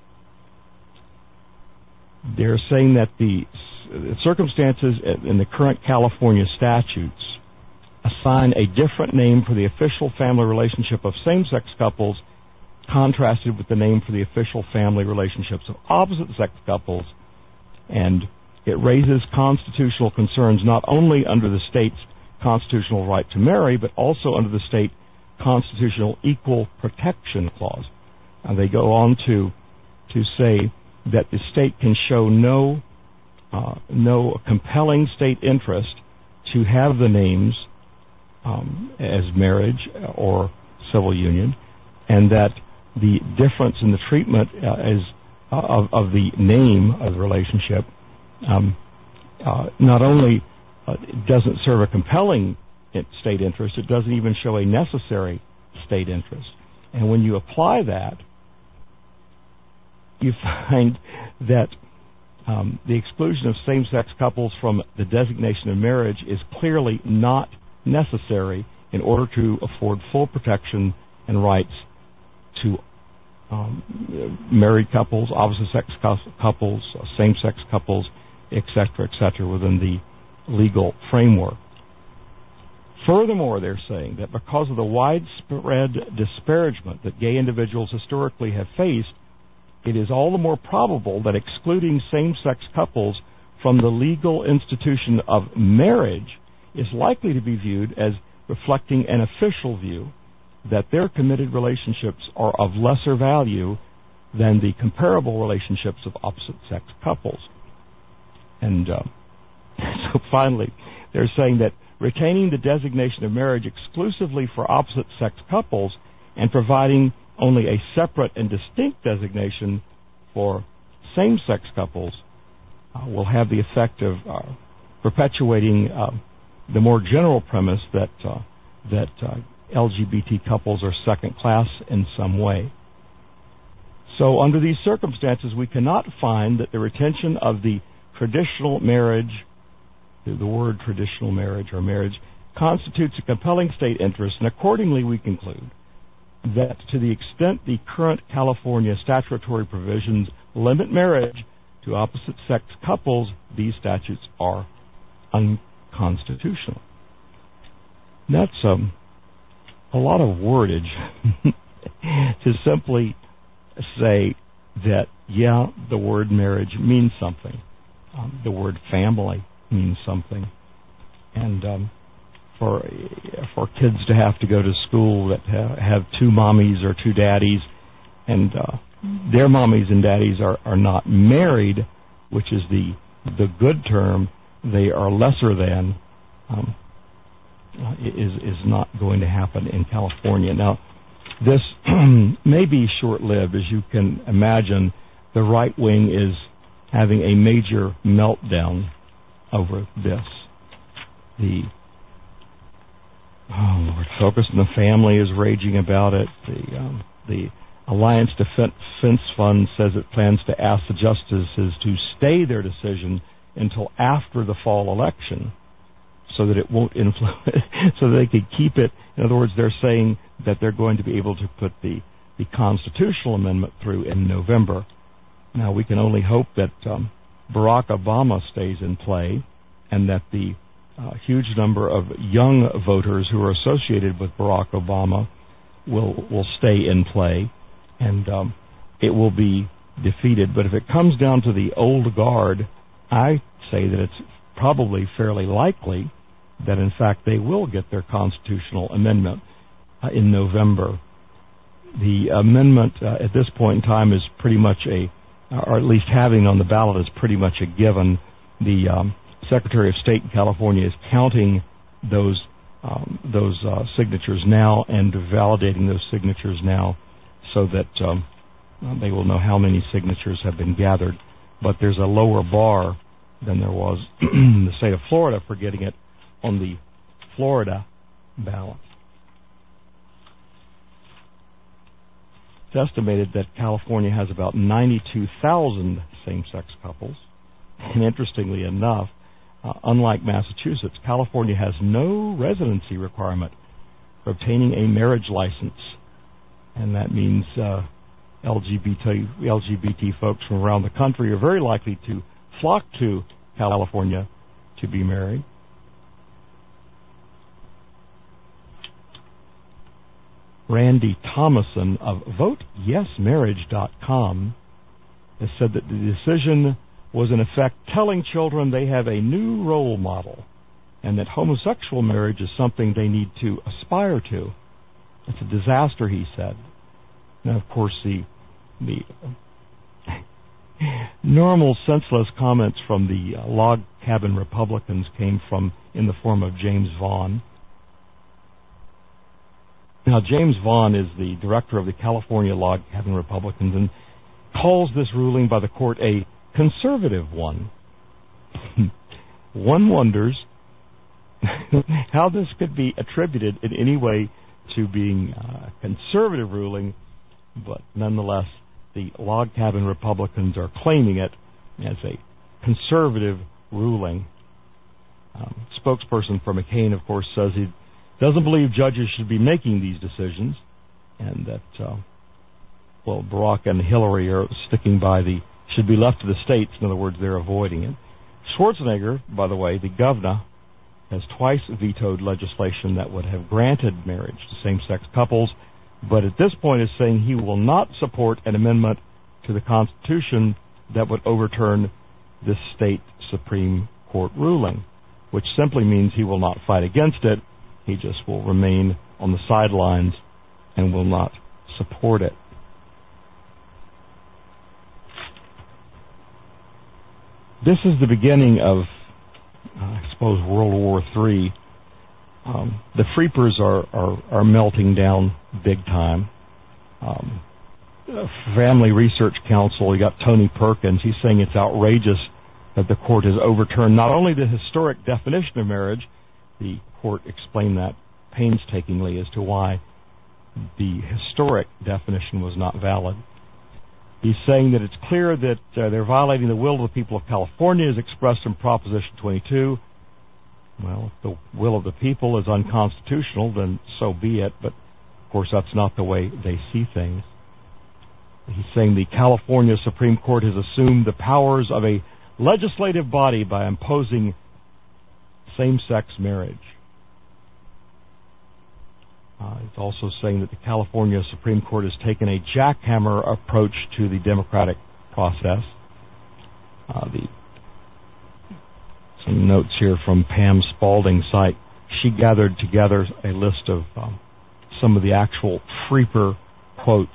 They're saying that the circumstances in the current California statutes assign a different name for the official family relationship of same-sex couples contrasted with the name for the official family relationships of opposite-sex couples, and it raises constitutional concerns not only under the state's constitutional right to marry, but also under the state constitutional equal protection clause. And they go on to say that the state can show no compelling state interest to have the names as marriage or civil union, and that the difference in the treatment of the name of the relationship not only doesn't serve a compelling state interest, it doesn't even show a necessary state interest. And when you apply that, you find that the exclusion of same-sex couples from the designation of marriage is clearly not necessary in order to afford full protection and rights to married couples, opposite-sex couples, same-sex couples, etc., within the legal framework. Furthermore, they're saying that because of the widespread disparagement that gay individuals historically have faced it is all the more probable that excluding same-sex couples from the legal institution of marriage is likely to be viewed as reflecting an official view that their committed relationships are of lesser value than the comparable relationships of opposite-sex couples. And so finally, they're saying that retaining the designation of marriage exclusively for opposite-sex couples and providing only a separate and distinct designation for same-sex couples will have the effect of perpetuating the more general premise that LGBT couples are second class in some way. So under these circumstances, we cannot find that the retention of the traditional marriage, the word traditional marriage or marriage, constitutes a compelling state interest, and accordingly we conclude that to the extent the current California statutory provisions limit marriage to opposite-sex couples, these statutes are unconstitutional. That's a lot of wordage to simply say that, yeah, the word marriage means something. The word family means something. And for kids to have to go to school that have two mommies or two daddies, and their mommies and daddies are not married, which is the good term, they are lesser than, is not going to happen in California. Now, this may be short-lived. As you can imagine, the right wing is having a major meltdown over this. The Focus on the Family is raging about it. The Alliance Defense Fund says it plans to ask the justices to stay their decision until after the fall election, so that it won't influence, so that they could keep it. In other words, they're saying that they're going to be able to put the constitutional amendment through in November. Now, we can only hope that Barack Obama stays in play, and that the huge number of young voters who are associated with Barack Obama will stay in play, and it will be defeated. But if it comes down to the old guard, I say that it's probably fairly likely that, in fact, they will get their constitutional amendment in November. The amendment at this point in time is pretty much or at least having on the ballot is pretty much a given. The Secretary of State in California is counting those signatures now and validating those signatures now, so that they will know how many signatures have been gathered. But there's a lower bar than there was in the state of Florida for getting it on the Florida ballot. It's estimated that California has about 92,000 same-sex couples. And interestingly enough, unlike Massachusetts, California has no residency requirement for obtaining a marriage license. And that means LGBT folks from around the country are very likely to flock to California to be married. Randy Thomason of VoteYesMarriage.com has said that the decision was in effect telling children they have a new role model, and that homosexual marriage is something they need to aspire to. It's a disaster, he said. Now, of course, the normal senseless comments from the log cabin Republicans came in the form of James Vaughn. Now, James Vaughn is the director of the California Log Cabin Republicans and calls this ruling by the court a conservative one. One wonders how this could be attributed in any way to being a conservative ruling, but nonetheless, the Log Cabin Republicans are claiming it as a conservative ruling. Spokesperson for McCain, of course, says he doesn't believe judges should be making these decisions, and that, Barack and Hillary are sticking by should be left to the states. In other words, they're avoiding it. Schwarzenegger, by the way, the governor, has twice vetoed legislation that would have granted marriage to same-sex couples, but at this point is saying he will not support an amendment to the Constitution that would overturn this state Supreme Court ruling, which simply means he will not fight against it. He just will remain on the sidelines and will not support it. This is the beginning of, I suppose, World War III. The Freepers are melting down big time. Family Research Council, you got Tony Perkins, he's saying it's outrageous that the court has overturned not only the historic definition of marriage, the court explained that painstakingly as to why the historic definition was not valid. He's saying that it's clear that they're violating the will of the people of California as expressed in Proposition 22. Well, if the will of the people is unconstitutional, then so be it, but of course that's not the way they see things. He's saying the California Supreme Court has assumed the powers of a legislative body by imposing same-sex marriage. It's also saying that the California Supreme Court has taken a jackhammer approach to the democratic process. Some notes here from Pam Spaulding's site. She gathered together a list of some of the actual Freeper quotes.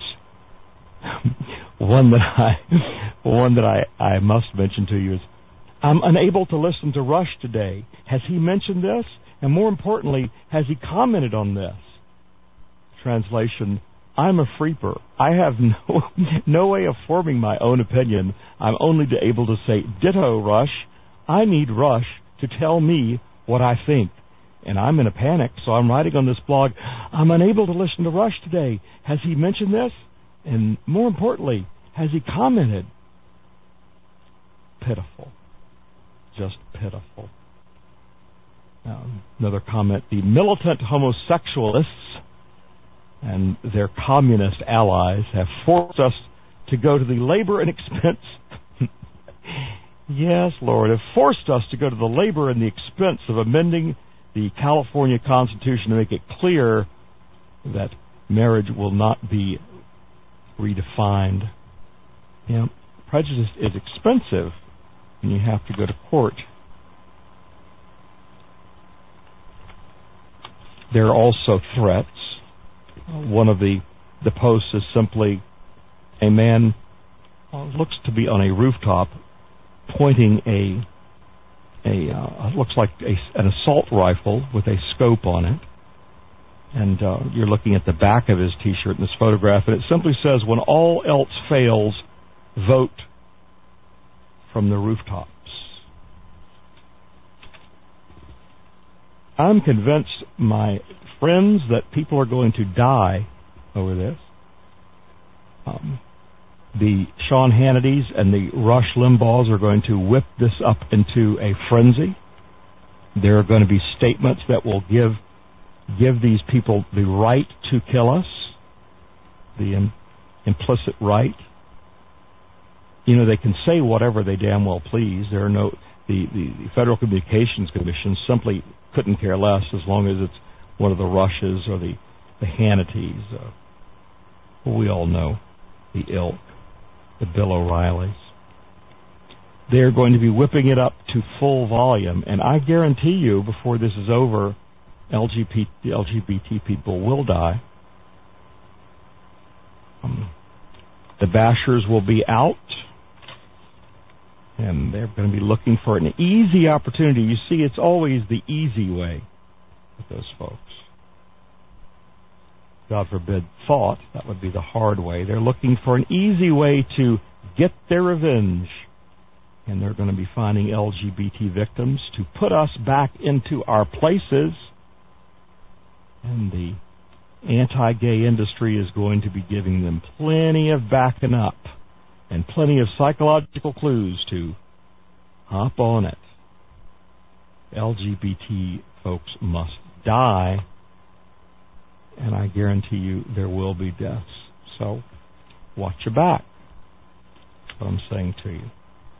One that I must mention to you is, "I'm unable to listen to Rush today. Has he mentioned this? And more importantly, has he commented on this?" Translation, "I'm a Freeper. I have no way of forming my own opinion. I'm only able to say, ditto, Rush. I need Rush to tell me what I think. And I'm in a panic, so I'm writing on this blog, I'm unable to listen to Rush today. Has he mentioned this? And more importantly, has he commented?" Pitiful. Just pitiful. Another comment, "The militant homosexualists and their communist allies have forced us to go to the labor and expense." Yes, Lord, have forced us to go to the labor and the expense of amending the California Constitution to make it clear that marriage will not be redefined. You know, prejudice is expensive, and you have to go to court. There are also threats. One of the posts is simply a man looks to be on a rooftop pointing looks like an assault rifle with a scope on it. And you're looking at the back of his T-shirt in this photograph, and it simply says, "When all else fails, vote from the rooftops." I'm convinced, my friends, that people are going to die over this. The Sean Hannitys and the Rush Limbaughs are going to whip this up into a frenzy. There are going to be statements that will give these people the right to kill us, the implicit right. You know, they can say whatever they damn well please. There are the Federal Communications Commission simply couldn't care less as long as it's one of the Rushes or the Hannitys. We all know the ilk, the Bill O'Reillys. They're going to be whipping it up to full volume, and I guarantee you, before this is over, the LGBT people will die. The bashers will be out, and they're going to be looking for an easy opportunity. You see, it's always the easy way with those folks. God forbid thought, that would be the hard way. They're looking for an easy way to get their revenge. And they're going to be finding LGBT victims to put us back into our places. And the anti-gay industry is going to be giving them plenty of backing up and plenty of psychological clues to hop on it. LGBT folks must die, and I guarantee you there will be deaths. So watch your back. That's what I'm saying to you.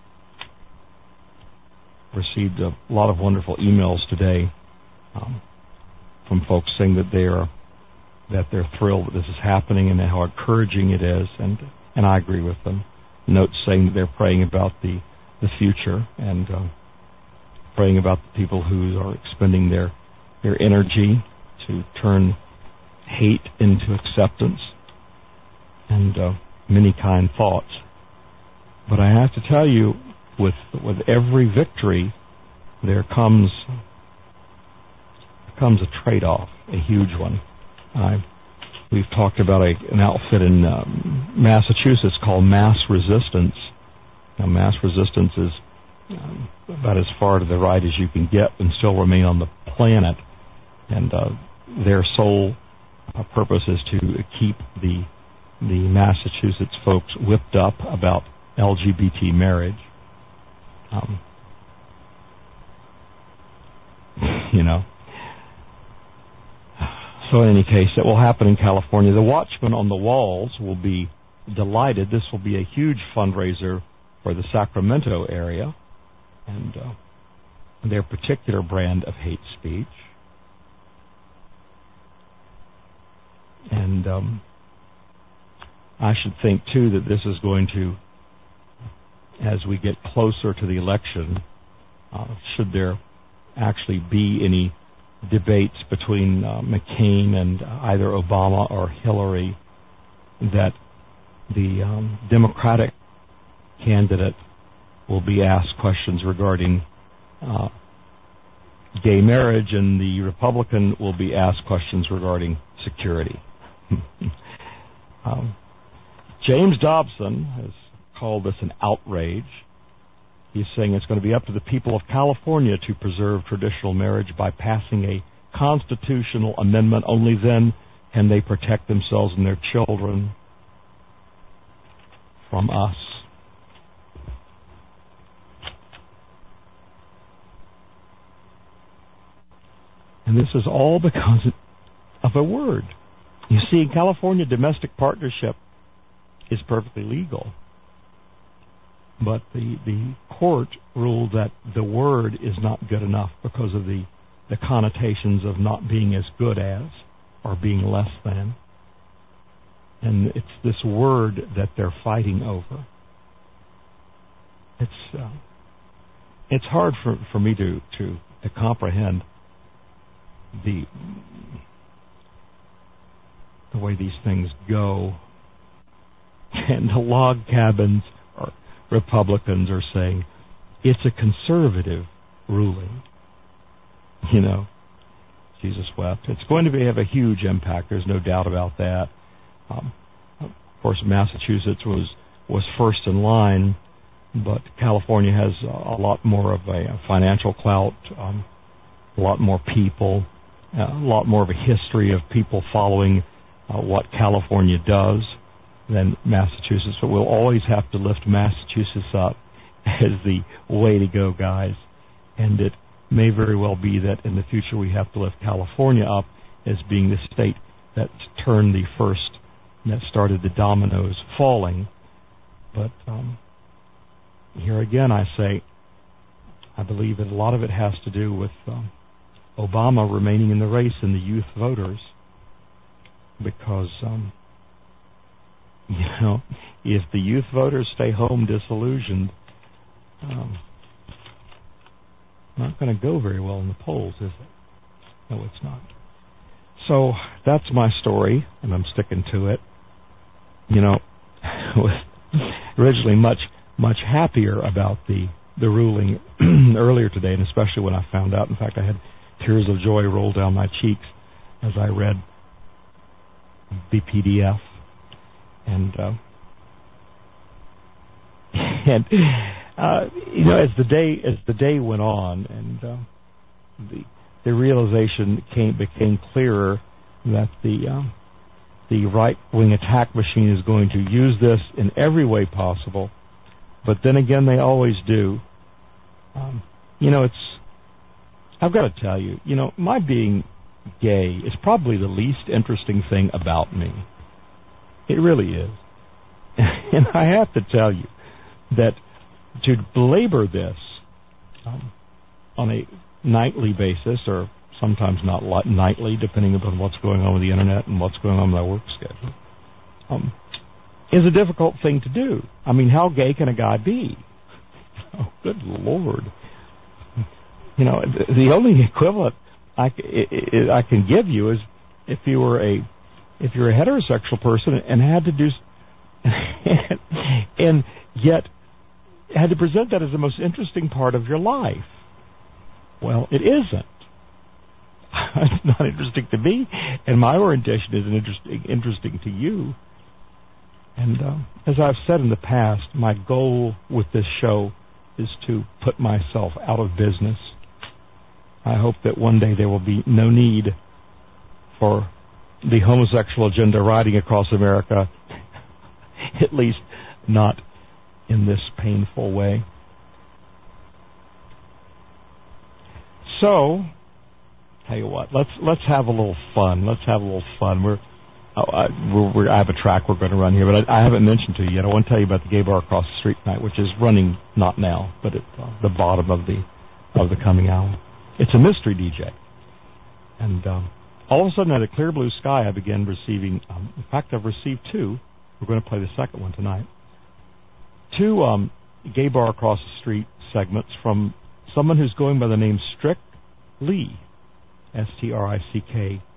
Received a lot of wonderful emails today from folks saying that they're thrilled that this is happening and how encouraging it is, and I agree with them. notes saying that they're praying about the future and praying about the people who are expending their energy to turn hate into acceptance and many kind thoughts. But I have to tell you, with every victory, there comes a trade-off, a huge one. We've talked about an outfit in Massachusetts called Mass Resistance. Now, Mass Resistance is about as far to the right as you can get and still remain on the planet. And their sole purpose is to keep the Massachusetts folks whipped up about LGBT marriage. So in any case, it will happen in California. The Watchmen on the Walls will be delighted. This will be a huge fundraiser for the Sacramento area and their particular brand of hate speech. And I should think, too, that this is going to, as we get closer to the election, should there actually be any debates between McCain and either Obama or Hillary, that the Democratic candidate will be asked questions regarding gay marriage and the Republican will be asked questions regarding security. James Dobson has called this an outrage. He's saying it's going to be up to the people of California to preserve traditional marriage by passing a constitutional amendment. Only then can they protect themselves and their children from us. And this is all because of a word. You see, in California, domestic partnership is perfectly legal. But the court ruled that the word is not good enough because of the connotations of not being as good as or being less than. And it's this word that they're fighting over. It's hard for me to comprehend the way these things go. And the log cabins or Republicans are saying it's a conservative ruling. Jesus wept. It's going to have a huge impact. There's no doubt about that. Of course, Massachusetts was first in line, but California has a lot more of a financial clout, a lot more people, a lot more of a history of people following what California does than Massachusetts. But we'll always have to lift Massachusetts up as the way to go, guys. And it may very well be that in the future we have to lift California up as being the state that turned the first, that started the dominoes falling. But here again I say, I believe that a lot of it has to do with Obama remaining in the race and the youth voters. Because, if the youth voters stay home disillusioned, not going to go very well in the polls, is it? No, it's not. So that's my story, and I'm sticking to it. I was originally much happier about the ruling earlier today, and especially when I found out. In fact, I had tears of joy roll down my cheeks as I read the PDF, and as the day went on, and the realization became clearer that the right-wing attack machine is going to use this in every way possible. But then again, they always do. I've got to tell you, my being gay is probably the least interesting thing about me. It really is. And I have to tell you that to belabor this on a nightly basis, or sometimes not nightly, depending upon what's going on with the internet and what's going on with my work schedule, is a difficult thing to do. I mean, how gay can a guy be? Oh, good Lord. You know, the only equivalent I can give you is if you're a heterosexual person and had to do, and yet had to present that as the most interesting part of your life. Well, it isn't. It's not interesting to me, and my orientation isn't interesting to you. And as I've said in the past, my goal with this show is to put myself out of business. I hope that one day there will be no need for the homosexual agenda riding across America, at least not in this painful way. So, tell you what, let's have a little fun. Let's have a little fun. I have a track we're going to run here, but I haven't mentioned to you yet. I want to tell you about the Gay Bar Across the Street tonight, which is running not now, but at the bottom of the coming hour. It's a mystery DJ, and all of a sudden, out of clear blue sky, I began receiving. In fact, I've received two. We're going to play the second one tonight. Two Gay Bar Across the Street segments from someone who's going by the name Strick Lee, Stricklee,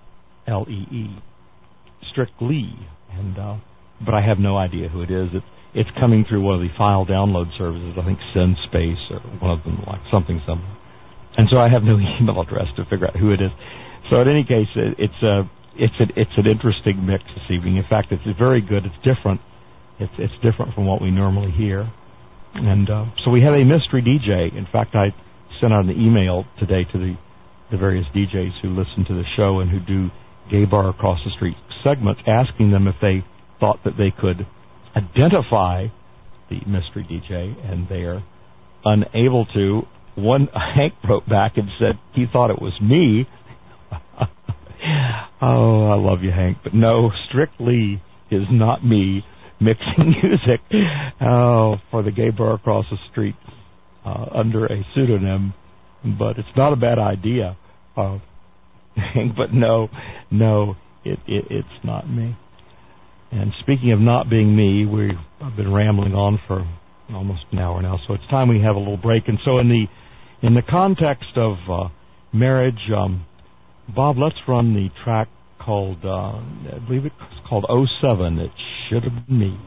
Strick Lee, and but I have no idea who it is. It's coming through one of the file download services. I think SendSpace or one of them, like something. And so I have no email address to figure out who it is. So in any case, it's an interesting mix this evening. In fact, it's very good. It's different. It's different from what we normally hear. And so we have a mystery DJ. In fact, I sent out an email today to the various DJs who listen to the show and who do Gay Bar Across the Street segments, asking them if they thought that they could identify the mystery DJ, and they are unable to. One, Hank wrote back and said he thought it was me. Oh, I love you, Hank. But no, Strick Lee is not me mixing music for the Gay Bar Across the Street under a pseudonym. But it's not a bad idea, Hank. But no, it's not me. And speaking of not being me, I've been rambling on for almost an hour now, so it's time we have a little break. And so in the context of marriage, Bob, let's run the track called, I believe it's called 07, It Should Have Been Me.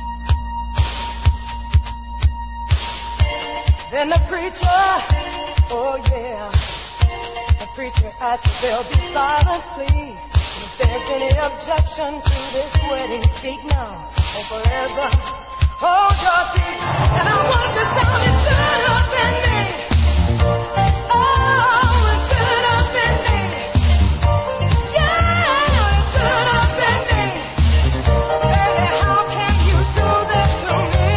Then the preacher Oh yeah. The preacher asked if there'll be silence, please. If there's any objection to this wedding, speak now or forever. Hold your peace. And I want to sound it stood up in me. Oh, it stood up in me. Yeah, it stood up in me. Baby, how can you do this to me?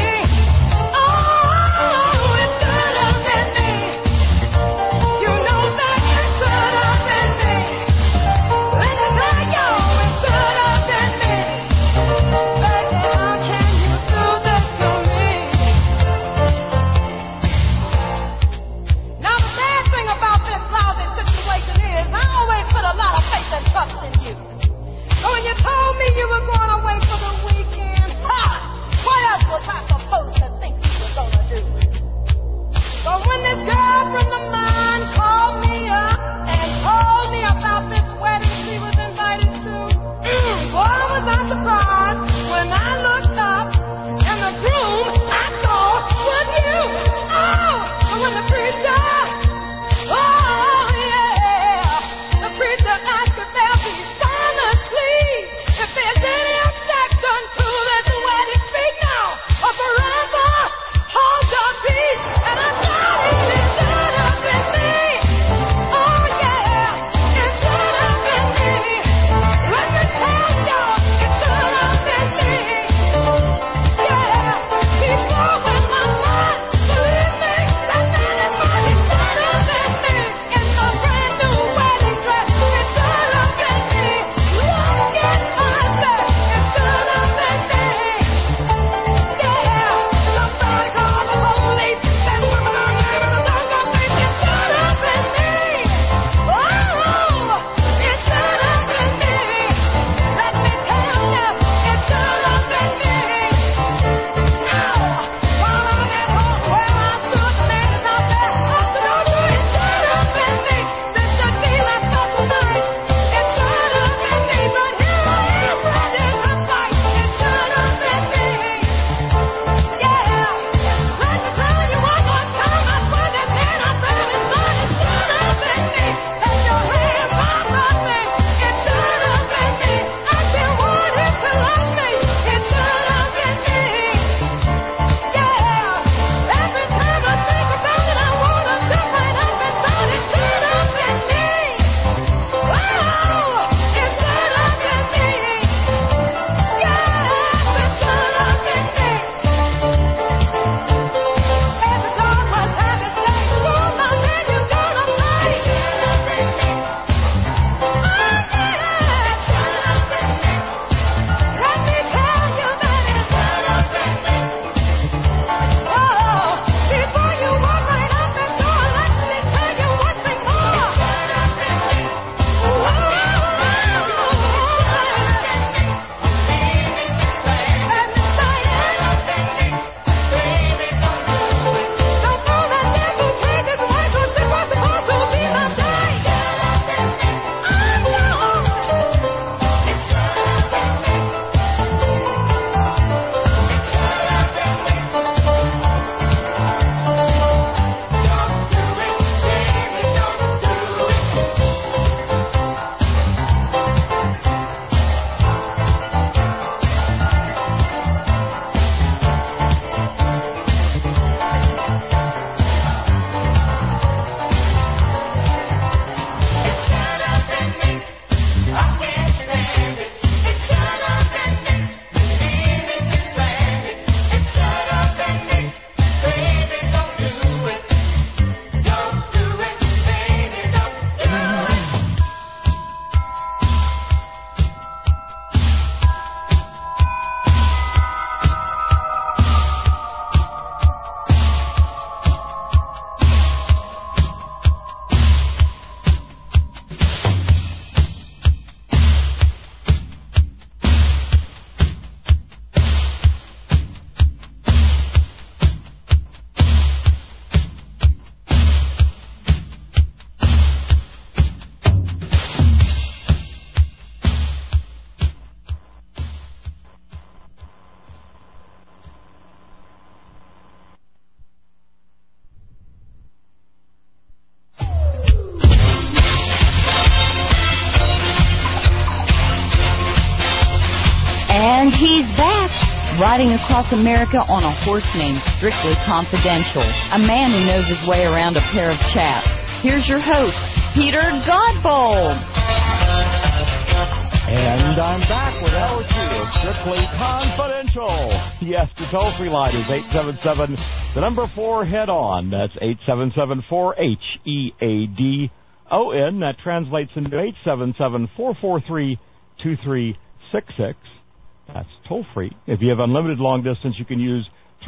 Oh, it stood up in me. You know that it stood up in me. Let me tell you, it stood up in me. Baby, how can you do this to me?
riding across America on a horse named Strictly Confidential, a man who knows his way around a pair of chaps. Here's your host, Peter Godbold.
And I'm back with hour 2 of Strictly Confidential. Yes, the toll-free line is 877, the number 4 head-on. That's 877-4HEADON. That translates into 877-443-2366. That's toll-free. If you have unlimited long distance, you can use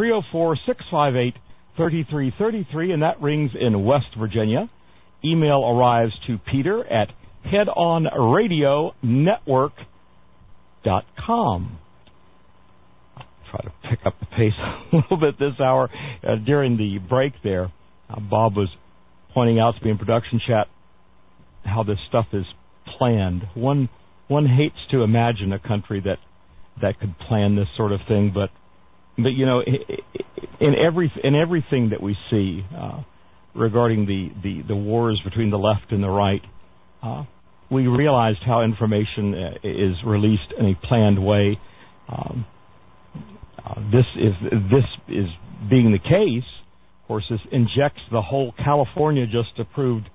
304-658-3333, and that rings in West Virginia. Email arrives to Peter at headonradionetwork.com. I'll try to pick up the pace a little bit this hour. During the break there, Bob was pointing out to me in production chat how this stuff is planned. One hates to imagine a country that could plan this sort of thing, but you know, in everything that we see regarding the wars between the left and the right, we realized how information is released in a planned way. This is being the case. Of course, this injects the whole California just approved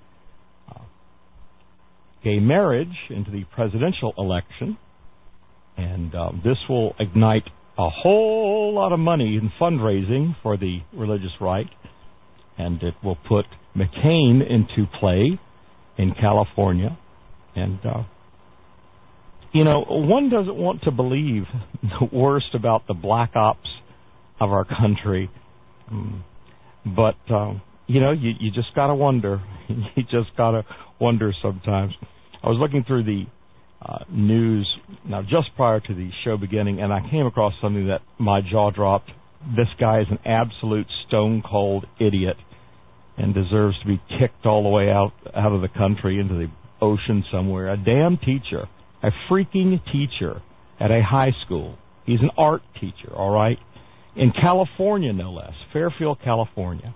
gay marriage into the presidential election, and this will ignite a whole lot of money in fundraising for the religious right, and it will put McCain into play in California. And, you know, one doesn't want to believe the worst about the black ops of our country. But, you know, you just got to wonder. You just got to wonder sometimes. I was looking through the news now just prior to the show beginning, and I came across something that my jaw dropped. This guy is an absolute stone-cold idiot and deserves to be kicked all the way out of the country into the ocean somewhere. A damn teacher, a freaking teacher at a high school. He's an art teacher, all right? In California, no less. Fairfield, California.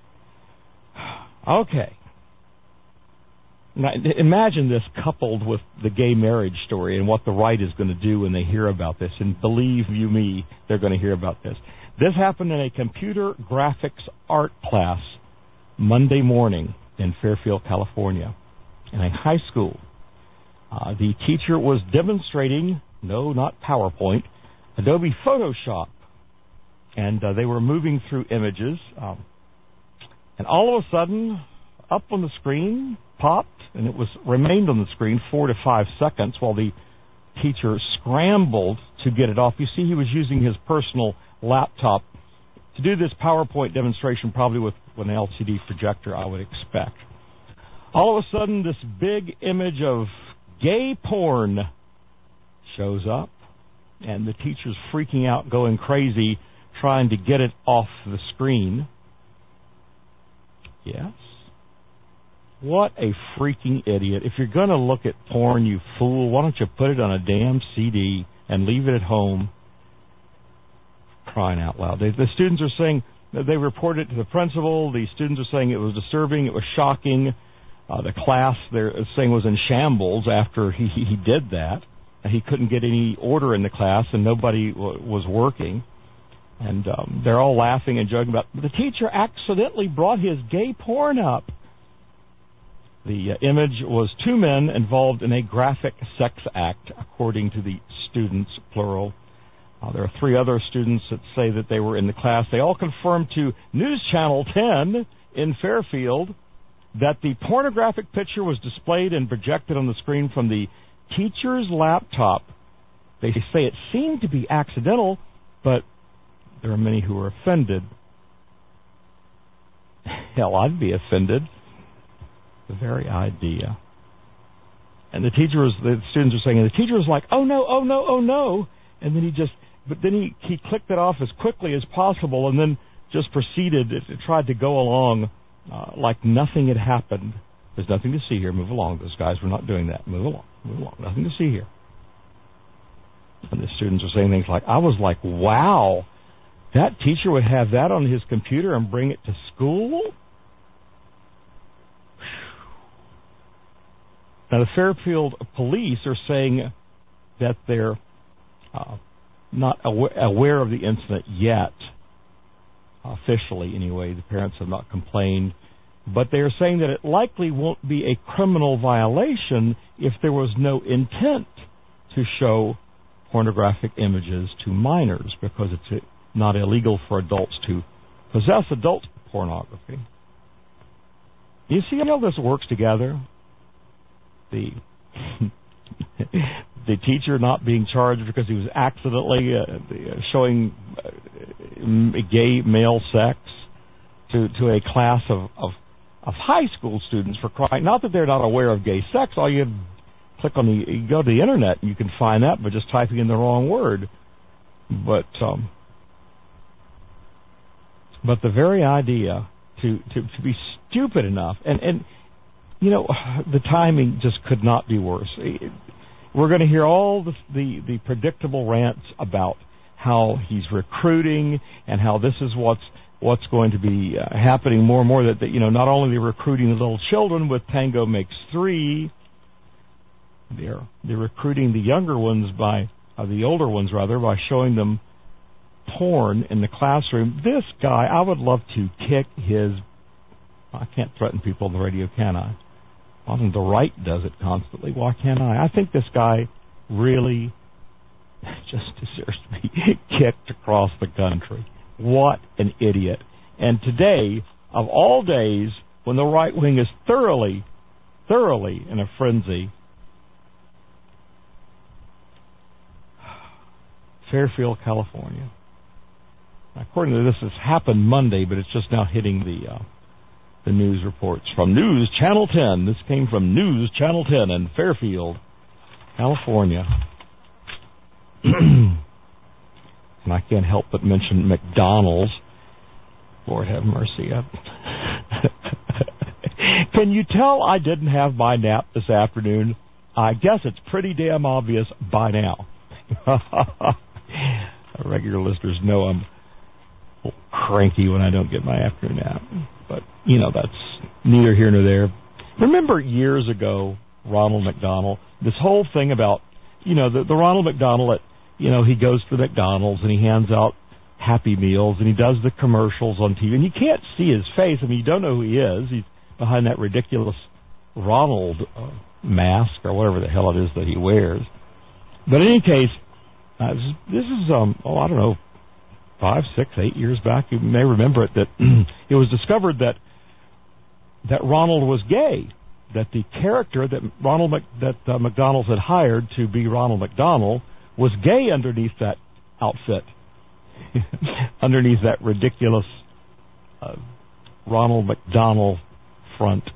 Okay. Now, imagine this coupled with the gay marriage story and what the right is going to do when they hear about this. And believe you me, they're going to hear about this. This happened in a computer graphics art class Monday morning in Fairfield, California, in a high school. The teacher was demonstrating, no, not PowerPoint, Adobe Photoshop. And they were moving through images. And all of a sudden, up on the screen, popped, and it remained on the screen 4 to 5 seconds while the teacher scrambled to get it off. You see, he was using his personal laptop to do this PowerPoint demonstration, probably with an LCD projector, I would expect. All of a sudden, this big image of gay porn shows up, and the teacher's freaking out, going crazy, trying to get it off the screen. Yes. What a freaking idiot. If you're going to look at porn, you fool, why don't you put it on a damn CD and leave it at home? Crying out loud. The students are saying, they reported it to the principal. The students are saying it was disturbing, it was shocking. The class, they're saying, was in shambles after he did that. He couldn't get any order in the class, and nobody was working. And they're all laughing and joking about, the teacher accidentally brought his gay porn up. The image was 2 men involved in a graphic sex act, according to the students, plural. There are 3 other students that say that they were in the class. They all confirmed to News Channel 10 in Fairfield that the pornographic picture was displayed and projected on the screen from the teacher's laptop. They say it seemed to be accidental, but there are many who are offended. Hell, I'd be offended. The very idea. And the students were saying, and the teacher was like, oh no, oh no, oh no. And then he clicked it off as quickly as possible and then just proceeded, tried to go along like nothing had happened. There's nothing to see here. Move along. Those guys were not doing that. Move along. Move along. Nothing to see here. And the students were saying things like, I was like, wow, that teacher would have that on his computer and bring it to school? Now, the Fairfield police are saying that they're not aware of the incident yet, officially anyway. The parents have not complained. But they are saying that it likely won't be a criminal violation if there was no intent to show pornographic images to minors, because it's not illegal for adults to possess adult pornography. You see how this works together? The teacher not being charged because he was accidentally showing gay male sex to a class of high school students, for crying. Not that they're not aware of gay sex. All you click on you go to the internet and you can find that by just typing in the wrong word. But the very idea to be stupid enough, and you know, the timing just could not be worse. We're going to hear all the predictable rants about how he's recruiting and how this is what's going to be happening more and more. That you know, not only they're recruiting the little children with Tango Makes Three, they're recruiting the younger ones the older ones rather, by showing them porn in the classroom. This guy, I would love to kick his. I can't threaten people on the radio, can I? Well, the right does it constantly. Why can't I? I think this guy really just deserves to be kicked across the country. What an idiot. And today, of all days, when the right wing is thoroughly in a frenzy, Fairfield, California. According to this, has happened Monday, but it's just now hitting the news reports from News Channel 10. This came from News Channel 10 in Fairfield, California. And I can't help but mention McDonald's. Lord have mercy. Can you tell I didn't have my nap this afternoon? I guess it's pretty damn obvious by now. Regular listeners know I'm a little cranky when I don't get my afternoon nap. But, you know, that's neither here nor there. Remember years ago, Ronald McDonald, this whole thing about, you know, the Ronald McDonald, you know, he goes to McDonald's and he hands out Happy Meals and he does the commercials on TV. And you can't see his face. I mean, you don't know who he is. He's behind that ridiculous Ronald mask or whatever the hell it is that he wears. But in any case, this is, I don't know, 5, 6, 8 years back. You may remember it, that it was discovered that Ronald was gay, that the character that McDonald's had hired to be Ronald McDonald was gay underneath that outfit, underneath that ridiculous Ronald McDonald front.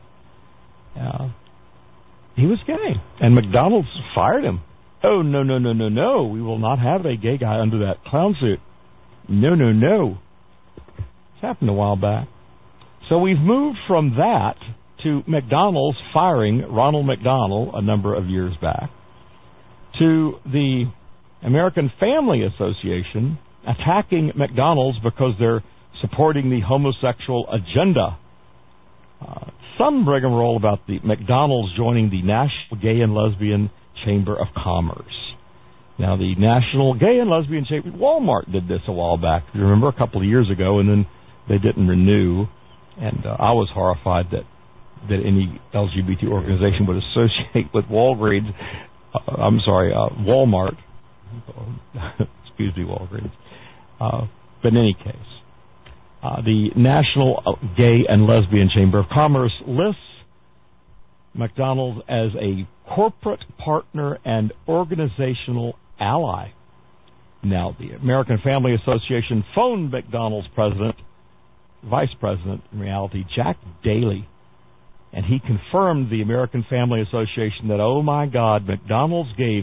He was gay, and McDonald's fired him. Oh, no. We will not have a gay guy under that clown suit. No. It's happened a while back. So we've moved from that to McDonald's firing Ronald McDonald a number of years back, to the American Family Association attacking McDonald's because they're supporting the homosexual agenda. Some rigmarole about the McDonald's joining the National Gay and Lesbian Chamber of Commerce. Now, the National Gay and Lesbian Chamber, Walmart did this a while back. You remember, a couple of years ago, and then they didn't renew. And I was horrified that any LGBT organization would associate with Walgreens. Walmart. Excuse me, Walgreens. But in any case, the National Gay and Lesbian Chamber of Commerce lists McDonald's as a corporate partner and organizational ally. Now, the American Family Association phoned McDonald's vice president, in reality, Jack Daly, and he confirmed the American Family Association that, oh my God, McDonald's gave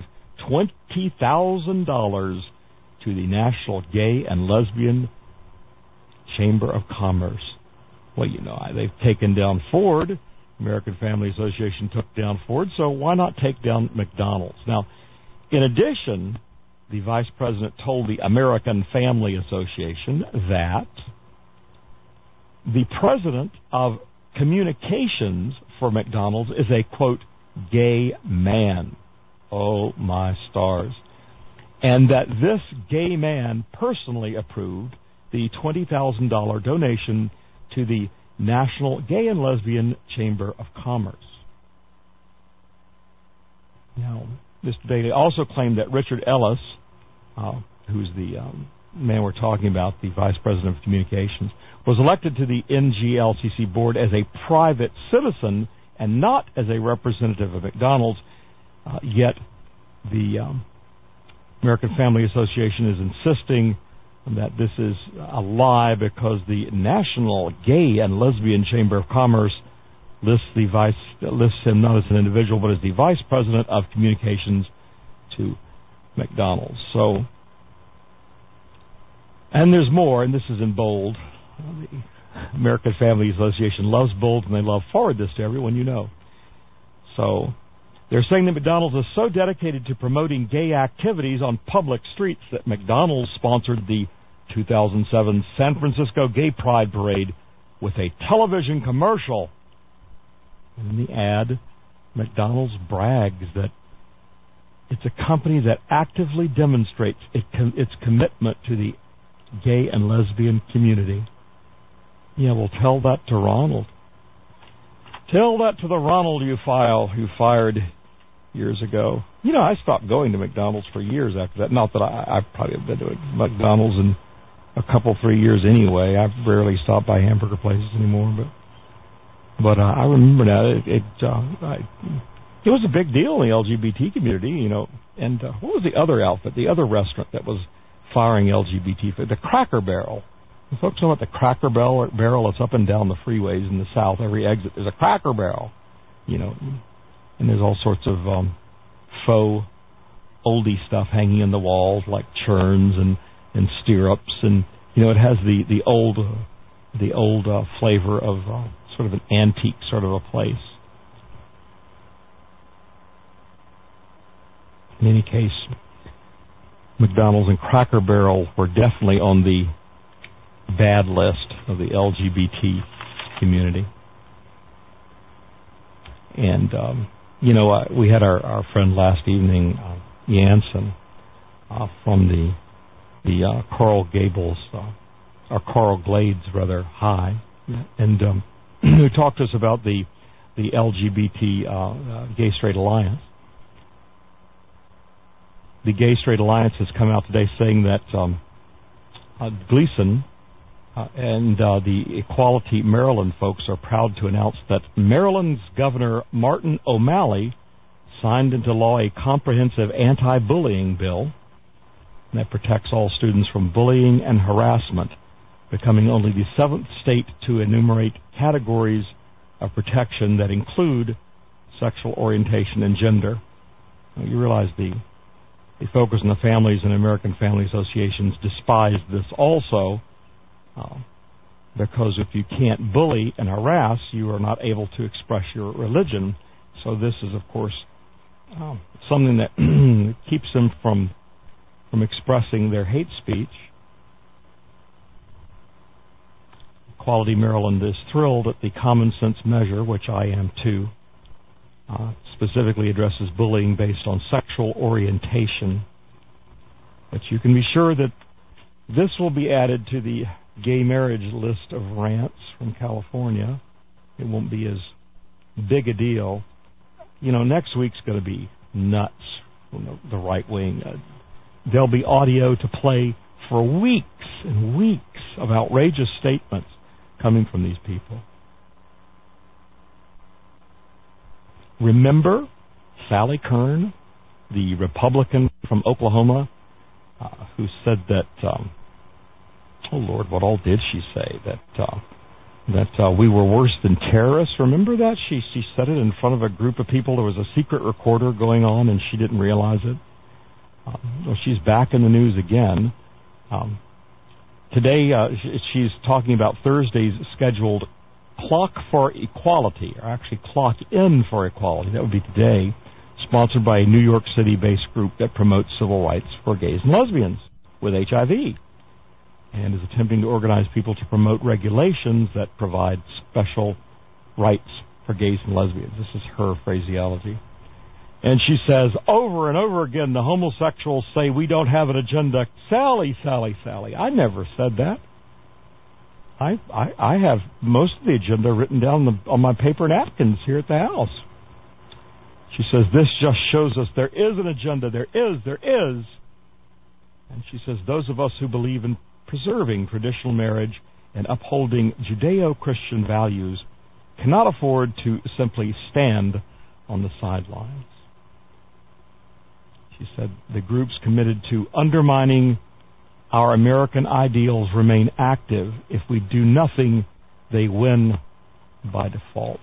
$20,000 to the National Gay and Lesbian Chamber of Commerce. Well, you know, they've taken down Ford. American Family Association took down Ford, so why not take down McDonald's? Now, in addition, the vice president told the American Family Association that the president of communications for McDonald's is a, quote, gay man. Oh, my stars. and that this gay man personally approved the $20,000 donation to the National Gay and Lesbian Chamber of Commerce. Now, Mr. Bailey also claimed that Richard Ellis, who's the man we're talking about, the Vice President of Communications, was elected to the NGLCC board as a private citizen and not as a representative of McDonald's, yet the American Family Association is insisting that this is a lie because the National Gay and Lesbian Chamber of Commerce lists him not as an individual but as the Vice President of Communications to McDonald's. So, and there's more, and this is in bold. The American Family Association loves bold, and they love forward this to everyone you know. So, they're saying that McDonald's is so dedicated to promoting gay activities on public streets that McDonald's sponsored the 2007 San Francisco Gay Pride Parade with a television commercial. In the ad, McDonald's brags that it's a company that actively demonstrates its commitment to the gay and lesbian community. Yeah, well, tell that to Ronald. Tell that to the Ronald you fired years ago. You know, I stopped going to McDonald's for years after that. Not that I probably have been to McDonald's in a couple, 3 years anyway. I rarely stop by hamburger places anymore, but I remember that it was a big deal in the LGBT community, you know. And what was the other outfit, the other restaurant that was firing LGBT? The Cracker Barrel. The folks know about the Cracker Barrel. It's up and down the freeways in the South. Every exit there's a Cracker Barrel, you know. And there's all sorts of faux oldie stuff hanging in the walls, like churns and stirrups, and you know, it has the old flavor of sort of an antique sort of a place. In any case, McDonald's and Cracker Barrel were definitely on the bad list of the LGBT community. And you know, we had our friend last evening, Jansen, from the Coral Gables, or Coral Glades, rather, High, and who talked to us about the LGBT Gay Straight Alliance. The Gay Straight Alliance has come out today saying that Gleason and the Equality Maryland folks are proud to announce that Maryland's Governor Martin O'Malley signed into law a comprehensive anti-bullying bill that protects all students from bullying and harassment, becoming only the 7th state to enumerate categories of protection that include sexual orientation and gender. Now, you realize the Focus on the Families and American Family Associations despise this also, because if you can't bully and harass, you are not able to express your religion. So this is, of course, something that keeps them from expressing their hate speech. Equality Maryland is thrilled at the common sense measure, which I am too, specifically addresses bullying based on sexual orientation. But you can be sure that this will be added to the gay marriage list of rants from California. It won't be as big a deal. You know, next week's going to be nuts from the right wing. There'll be audio to play for weeks and weeks of outrageous statements coming from these people. Remember Sally Kern, the Republican from Oklahoma, who said that, oh Lord, what all did she say? That we were worse than terrorists. Remember that? She said it in front of a group of people. There was a secret recorder going on, and she didn't realize it. Well, she's back in the news again. Today, she's talking about Thursday's scheduled Clock for Equality, or actually Clock In for Equality. That would be today, sponsored by a New York City-based group that promotes civil rights for gays and lesbians with HIV, and is attempting to organize people to promote regulations that provide special rights for gays and lesbians. This is her phraseology. And she says, over and over again, the homosexuals say we don't have an agenda. Sally, Sally, Sally, I never said that. I have most of the agenda written down on my paper napkins here at the house. She says, this just shows us there is an agenda. There is. And she says, those of us who believe in preserving traditional marriage and upholding Judeo-Christian values cannot afford to simply stand on the sidelines. She said, the groups committed to undermining our American ideals remain active. If we do nothing, they win by default.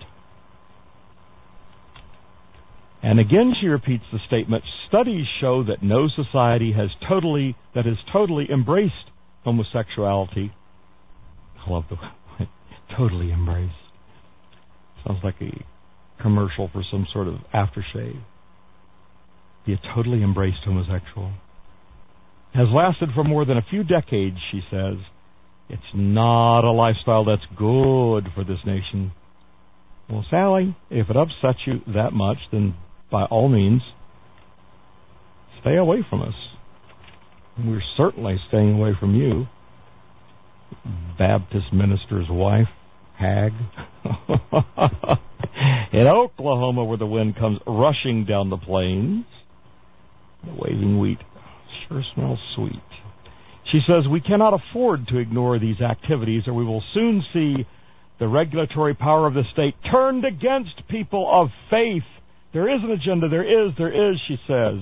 And again she repeats the statement, studies show that no society has totally embraced homosexuality. I love the word, totally embraced. Sounds like a commercial for some sort of aftershave. Be a totally embraced homosexual. Has lasted for more than a few decades, she says. It's not a lifestyle that's good for this nation. Well, Sally, if it upsets you that much, then by all means, stay away from us. We're certainly staying away from you, Baptist minister's wife, hag. In Oklahoma, where the wind comes rushing down the plains, the waving wheat sure smells sweet. She says, we cannot afford to ignore these activities, or we will soon see the regulatory power of the state turned against people of faith. There is an agenda. There is, she says.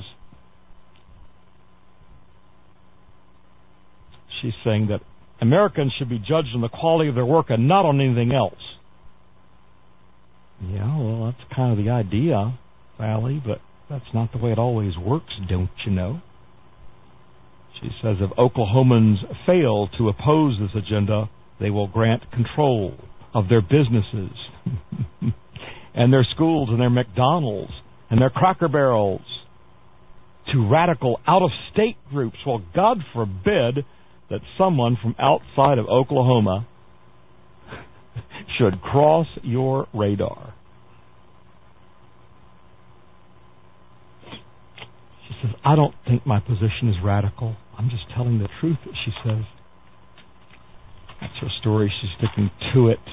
She's saying that Americans should be judged on the quality of their work and not on anything else. Yeah, well, that's kind of the idea, Sally, but that's not the way it always works, don't you know? She says if Oklahomans fail to oppose this agenda, they will grant control of their businesses and their schools and their McDonald's and their Cracker Barrels to radical out-of-state groups. Well, God forbid that someone from outside of Oklahoma should cross your radar. She says, I don't think my position is radical. I'm just telling the truth, she says. That's her story. She's sticking to it.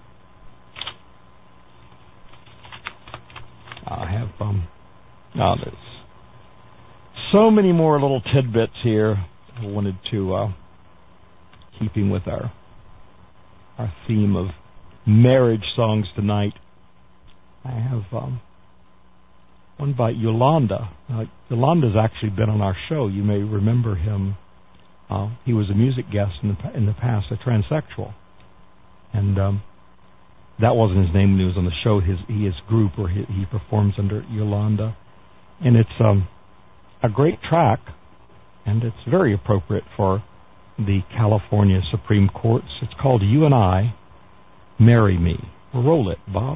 I have there's so many more little tidbits here. I wanted to keeping with our theme of marriage songs tonight. I have one by Yolanda. Yolanda's actually been on our show. You may remember him. He was a music guest in the past, a transsexual, and that wasn't his name when he was on the show. His group, or he performs under Yolanda, and it's a great track, and it's very appropriate for the California Supreme Courts. It's called "You and I, Marry Me." Roll it, Bob.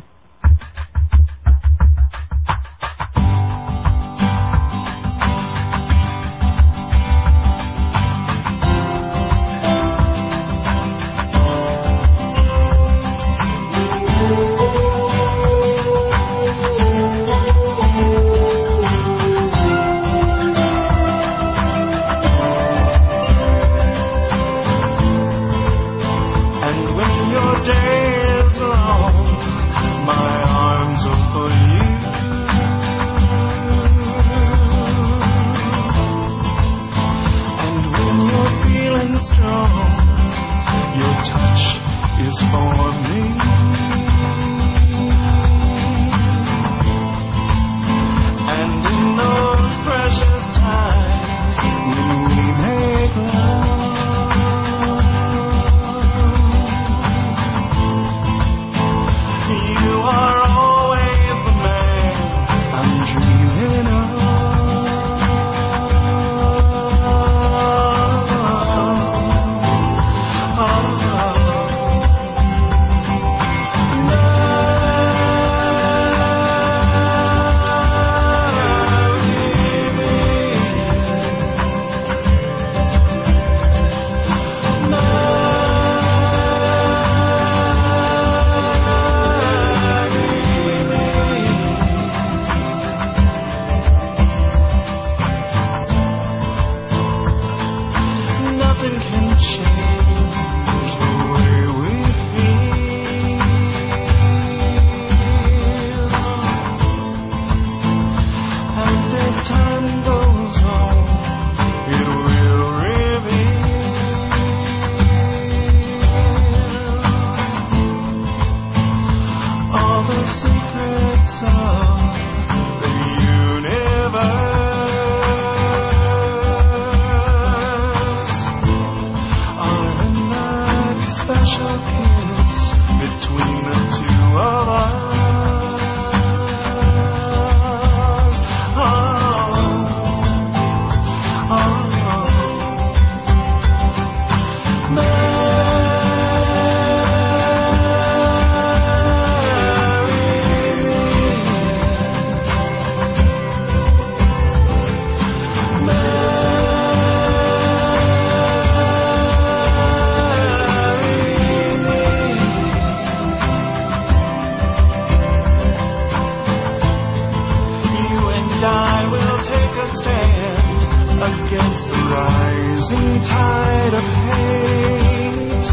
write a page.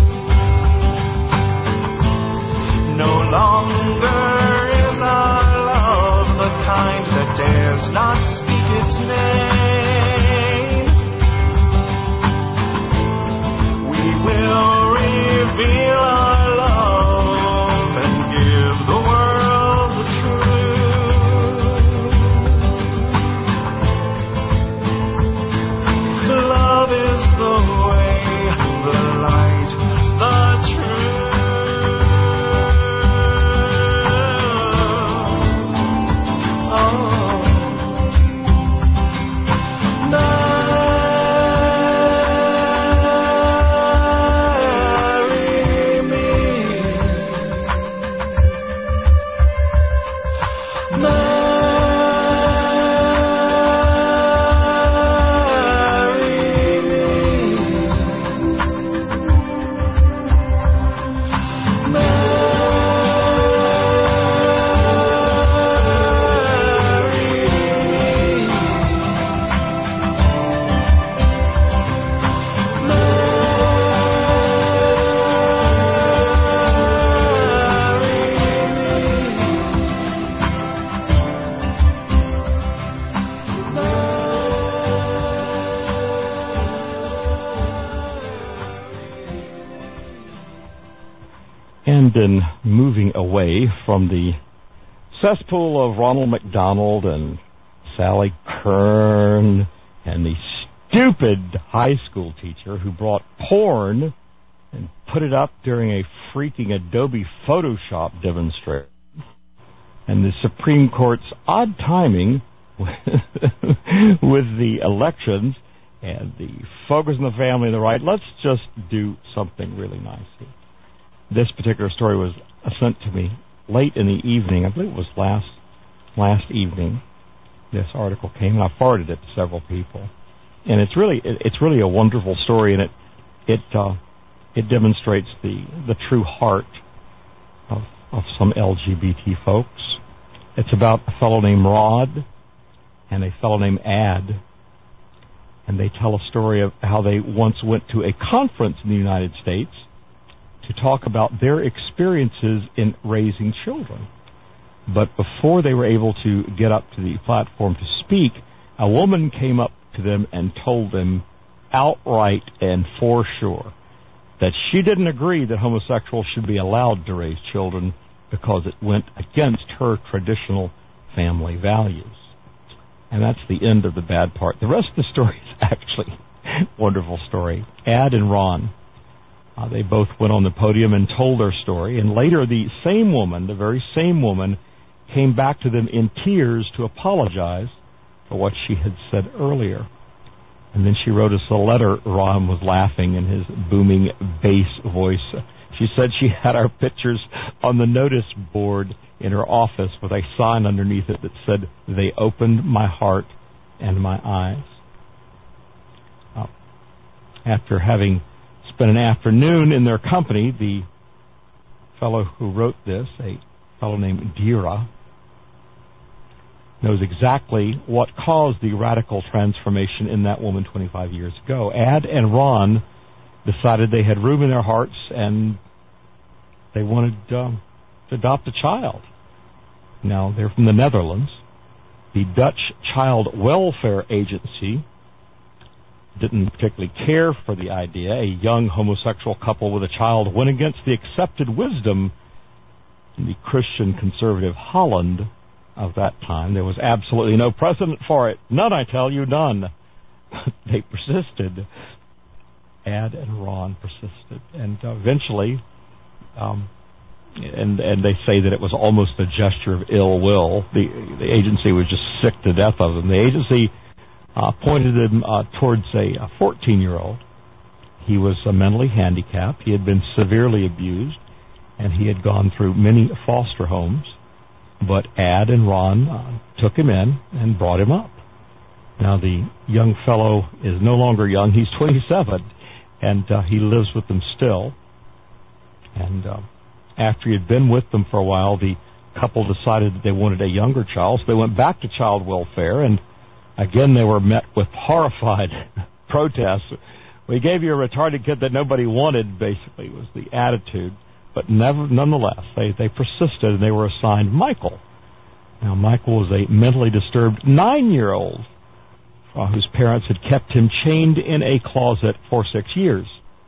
No longer is our love the kind that dares not speak its name. We will reveal our love and give the world the truth. Love is the way, the light, the truth.
And in moving away from the cesspool of Ronald McDonald and Sally Kern and the stupid high school teacher who brought porn and put it up during a freaking Adobe Photoshop demonstration, and the Supreme Court's odd timing with the elections and the focus on the family and the right, let's just do something really nice here. This particular story was sent to me late in the evening. I believe it was last evening. This article came, and I forwarded it to several people. And it's really a wonderful story, and it demonstrates the true heart of some LGBT folks. It's about a fellow named Rod and a fellow named Ad, and they tell a story of how they once went to a conference in the United States to talk about their experiences in raising children. But before they were able to get up to the platform to speak, a woman came up to them and told them outright and for sure that she didn't agree that homosexuals should be allowed to raise children because it went against her traditional family values. And that's the end of the bad part. The rest of the story is actually a wonderful story. Ad and Ron, they both went on the podium and told their story, and later the very same woman, came back to them in tears to apologize for what she had said earlier. And then she wrote us a letter. Ron was laughing in his booming bass voice. She said she had our pictures on the notice board in her office with a sign underneath it that said, "They opened my heart and my eyes." After having spent an afternoon in their company, the fellow who wrote this, a fellow named Dira, knows exactly what caused the radical transformation in that woman 25 years ago. Ad and Ron decided they had room in their hearts and they wanted to adopt a child. Now, they're from the Netherlands. The Dutch Child Welfare Agency didn't particularly care for the idea. A young homosexual couple with a child went against the accepted wisdom in the Christian conservative Holland of that time. There was absolutely no precedent for it. None, I tell you, none. They persisted. Ad and Ron persisted. And eventually, and they say that it was almost a gesture of ill will. The agency was just sick to death of them. The agency pointed him towards a 14-year-old. He was mentally handicapped. He had been severely abused, and he had gone through many foster homes. But Ad and Ron took him in and brought him up. Now, the young fellow is no longer young. He's 27, and he lives with them still. And after he had been with them for a while, the couple decided that they wanted a younger child, so they went back to child welfare, and again they were met with horrified protests We gave you a retarded kid that nobody wanted, basically, was the attitude. But nonetheless, they persisted, and they were assigned Michael. Now, Michael was a mentally disturbed 9-year-old whose parents had kept him chained in a closet for 6 years.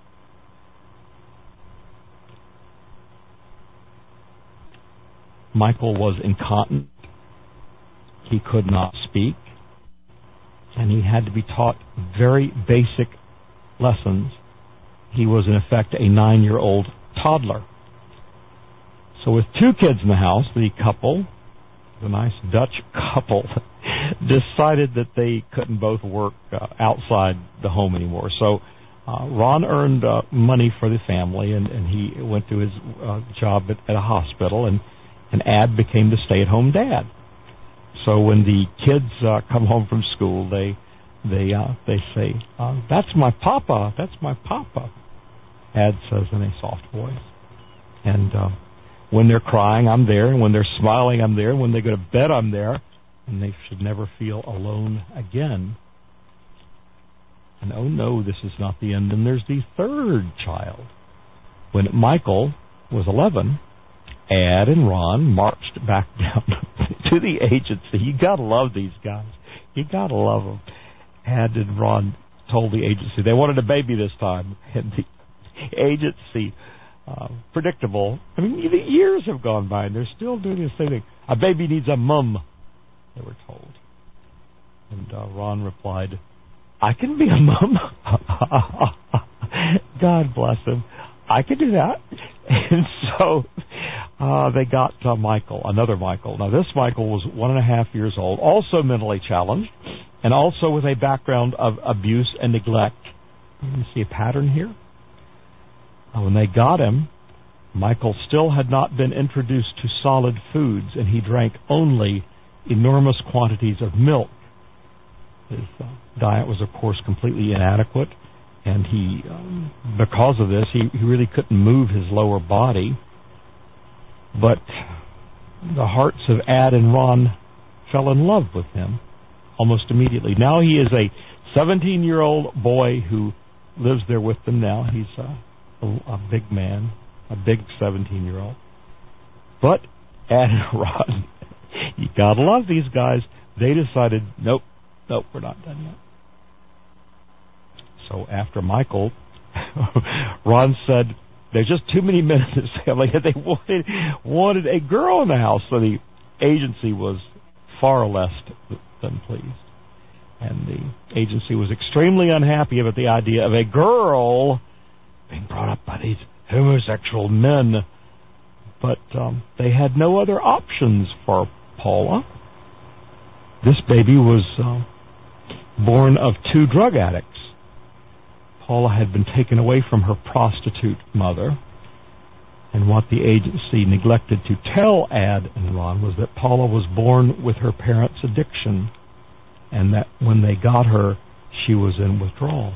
Michael was incontinent. He could not speak. And he had to be taught very basic lessons. He was, in effect, a 9-year-old toddler. So with 2 kids in the house, the couple, the nice Dutch couple, decided that they couldn't both work outside the home anymore. So Ron earned money for the family, and he went to his job at a hospital, and Ad became the stay-at-home dad. So when the kids come home from school, they say, "That's my papa. That's my papa." Ad says in a soft voice. And when they're crying, I'm there. And when they're smiling, I'm there. And when they go to bed, I'm there. And they should never feel alone again. And oh no, this is not the end. And there's the 3rd child. When Michael was 11, Ad and Ron marched back down to the agency. You gotta love these guys. You gotta love them. Ad and Ron told the agency they wanted a baby this time, and the agency, predictable. I mean, even years have gone by, and they're still doing the same thing. A baby needs a mum, they were told. And Ron replied, "I can be a mum." God bless him. I could do that. And so they got Michael, another Michael. Now, this Michael was 1.5 years old, also mentally challenged, and also with a background of abuse and neglect. You see a pattern here? When they got him, Michael still had not been introduced to solid foods, and he drank only enormous quantities of milk. His diet was, of course, completely inadequate. And he, because of this, he really couldn't move his lower body. But the hearts of Ad and Ron fell in love with him almost immediately. Now he is a 17-year-old boy who lives there with them now. He's a big man, a big 17-year-old. But Ad and Ron, you gotta love these guys. They decided, nope, we're not done yet. So after Michael, Ron said, "There's just too many men in this family." They wanted a girl in the house. So the agency was far less than pleased. And the agency was extremely unhappy about the idea of a girl being brought up by these homosexual men. But they had no other options for Paula. This baby was born of 2 drug addicts. Paula had been taken away from her prostitute mother, and what the agency neglected to tell Ad and Ron was that Paula was born with her parents' addiction, and that when they got her, she was in withdrawal.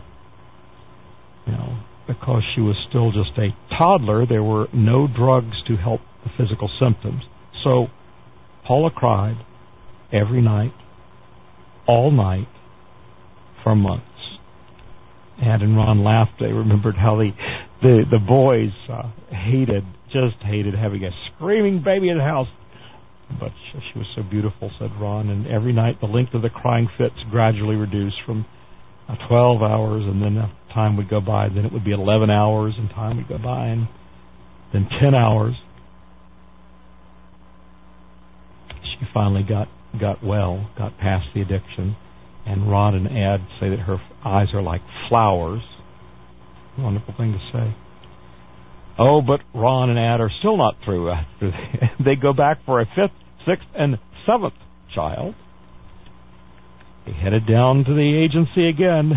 Because she was still just a toddler, there were no drugs to help the physical symptoms. So Paula cried every night, all night, for months. Ad and Ron laughed. They remembered how the boys just hated having a screaming baby in the house. But she was so beautiful, said Ron, and every night the length of the crying fits gradually reduced from 12 hours, and then time would go by, then it would be 11 hours, and time would go by, and then 10 hours. She finally got well, got past the addiction. And Ron and Ad say that her eyes are like flowers. Wonderful thing to say. Oh, but Ron and Ad are still not through. They go back for a 5th, 6th, and 7th child. They headed down to the agency again.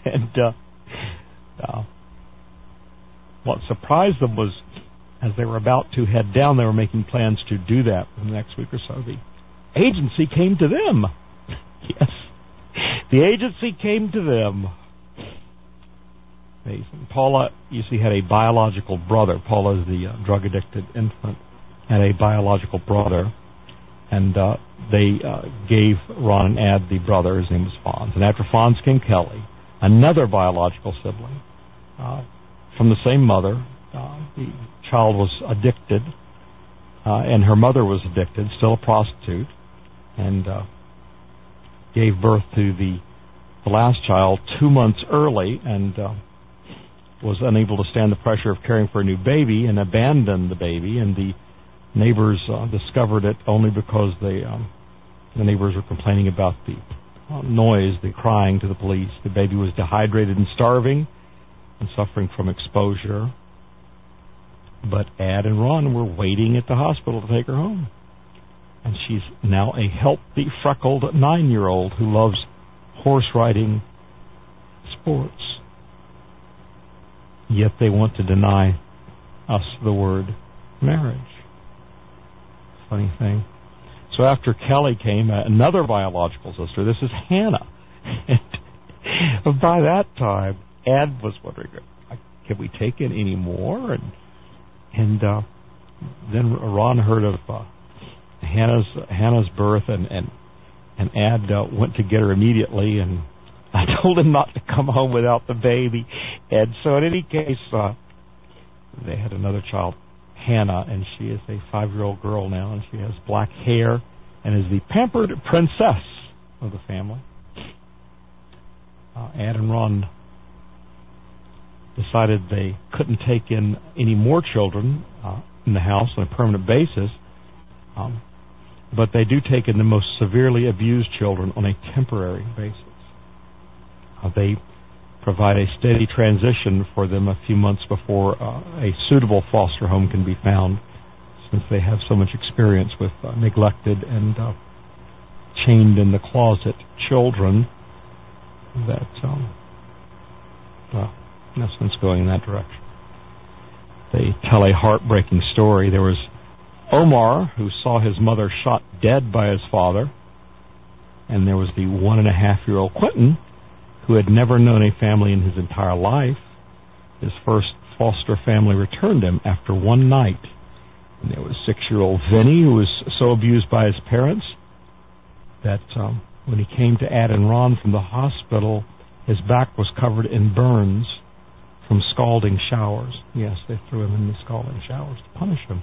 And what surprised them was, as they were about to head down, they were making plans to do that in the next week or so. The agency came to them. Yes. The agency came to them. Amazing. Paula, you see, had a biological brother. Paula is the drug-addicted infant. Had a biological brother. And they gave Ron and Ad the brother. His name was Fonz. And after Fonz came Kelly. another biological sibling from the same mother. The child was addicted, and her mother was addicted, still a prostitute, and gave birth to the last child 2 months early, and was unable to stand the pressure of caring for a new baby and abandoned the baby. And the neighbors discovered it only because the neighbors were complaining about the noise, the crying to the police. The baby was dehydrated and starving and suffering from exposure. But Ad and Ron were waiting at the hospital to take her home. And she's now a healthy, freckled 9-year-old who loves horse riding sports. Yet they want to deny us the word marriage. Funny thing. So after Kelly came another biological sister. This is Hannah. And by that time, Ad was wondering, can we take in any more? And then Ron heard of Hannah's birth, and Ad went to get her immediately, and I told him not to come home without the baby. And so in any case, they had another child, Hannah, and she is a 5-year-old girl now, and she has black hair and is the pampered princess of the family. Ad and Ron decided they couldn't take in any more children in the house on a permanent basis, but they do take in the most severely abused children on a temporary basis. They provide a steady transition for them a few months before a suitable foster home can be found, since they have so much experience with neglected and chained in the closet children that, in essence, going in that direction. They tell a heartbreaking story. There was Omar, who saw his mother shot dead by his father, and there was the 1.5-year-old Quentin, who had never known a family in his entire life. His first foster family returned him after one night. And there was 6-year-old Vinny, who was so abused by his parents that when he came to Ad and Ron from the hospital, his back was covered in burns from scalding showers. Yes, they threw him in the scalding showers to punish him.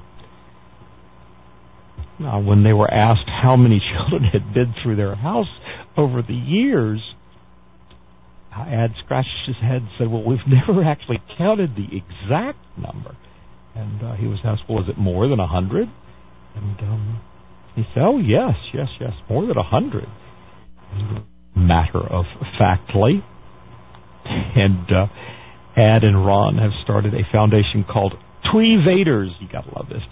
Now, when they were asked how many children had been through their house over the years, Ad scratched his head and said, well, we've never actually counted the exact number. And he was asked, well, is it more than 100? And he said, oh, yes, more than 100. Matter of factly. And Ad and Ron have started a foundation called Tweevaders. You got to love this.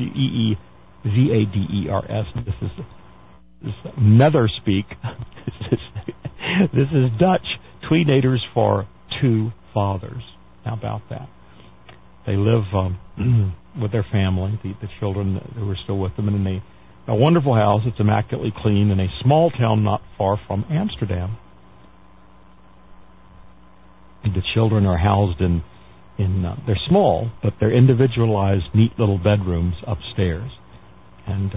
TWEEVADERS. This is Nether speak. This is Dutch. Tweenators for two fathers. How about that? They live with their family, the children who are still with them, in a wonderful house. It's immaculately clean in a small town not far from Amsterdam. The children are housed in they're small, but they're individualized, neat little bedrooms upstairs. And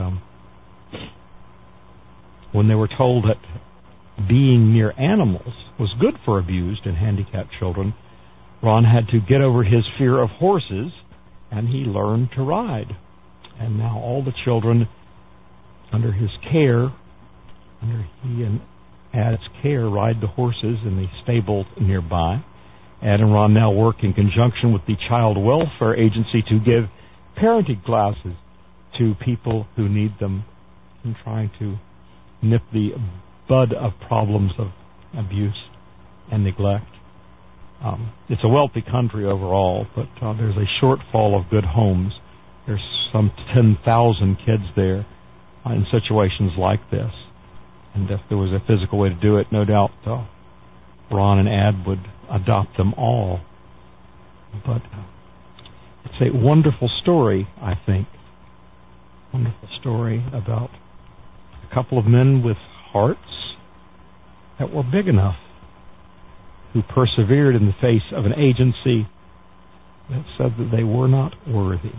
when they were told that being near animals was good for abused and handicapped children, Ron had to get over his fear of horses, and he learned to ride. And now all the children under his care, under he and Ad's care, ride the horses in the stable nearby. Ad and Ron now work in conjunction with the Child Welfare Agency to give parenting classes to people who need them, and trying to nip the bud of problems of abuse and neglect. It's a wealthy country overall, but there's a shortfall of good homes. There's some 10,000 kids there in situations like this. And if there was a physical way to do it, no doubt Ron and Ad would adopt them all. But it's a wonderful story, I think. Wonderful story about a couple of men with hearts that were big enough, who persevered in the face of an agency that said that they were not worthy.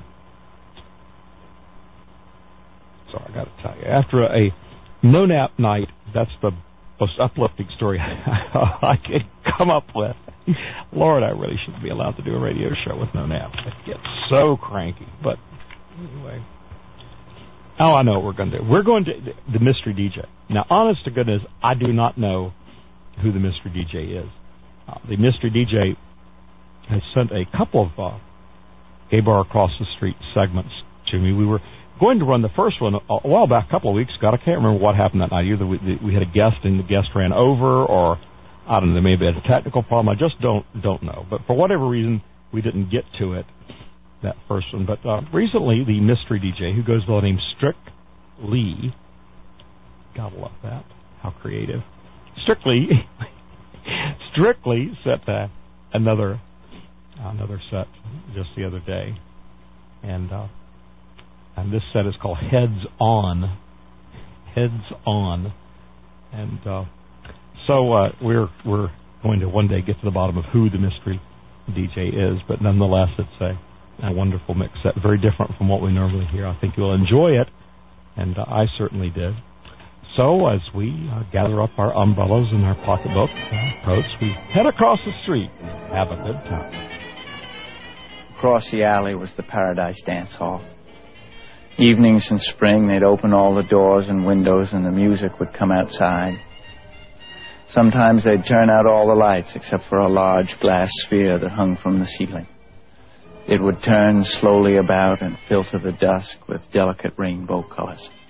So I got to tell you, after a no-nap night, that's the most uplifting story I could come up with. Lord, I really shouldn't be allowed to do a radio show with no nap. I get so cranky. But anyway. Oh, I know what we're going to do. We're going to the Mystery DJ. Now, honest to goodness, I do not know who the Mystery DJ is. The Mystery DJ has sent a couple of Gay Bar Across the Street segments to me. We were going to run the first one a while back, a couple of weeks ago. I can't remember what happened that night. Either we had a guest and the guest ran over, or I don't know, maybe had a technical problem. I just don't know. But for whatever reason, we didn't get to it, that first one. But recently, the Mystery DJ, who goes by the name Strictly, gotta love that. How creative. Strictly set another set just the other day, and this set is called Heads On, and so we're going to one day get to the bottom of who the Mystery DJ is, but nonetheless, it's a wonderful mix set, very different from what we normally hear. I think you'll enjoy it, and I certainly did. So as we gather up our umbrellas and our pocketbooks and our coats, we head across the street and have a good time.
Across the alley was the Paradise Dance Hall. Evenings in spring, they'd open all the doors and windows and the music would come outside. Sometimes they'd turn out all the lights except for a large glass sphere that hung from the ceiling. It would turn slowly about and filter the dusk with delicate rainbow colors.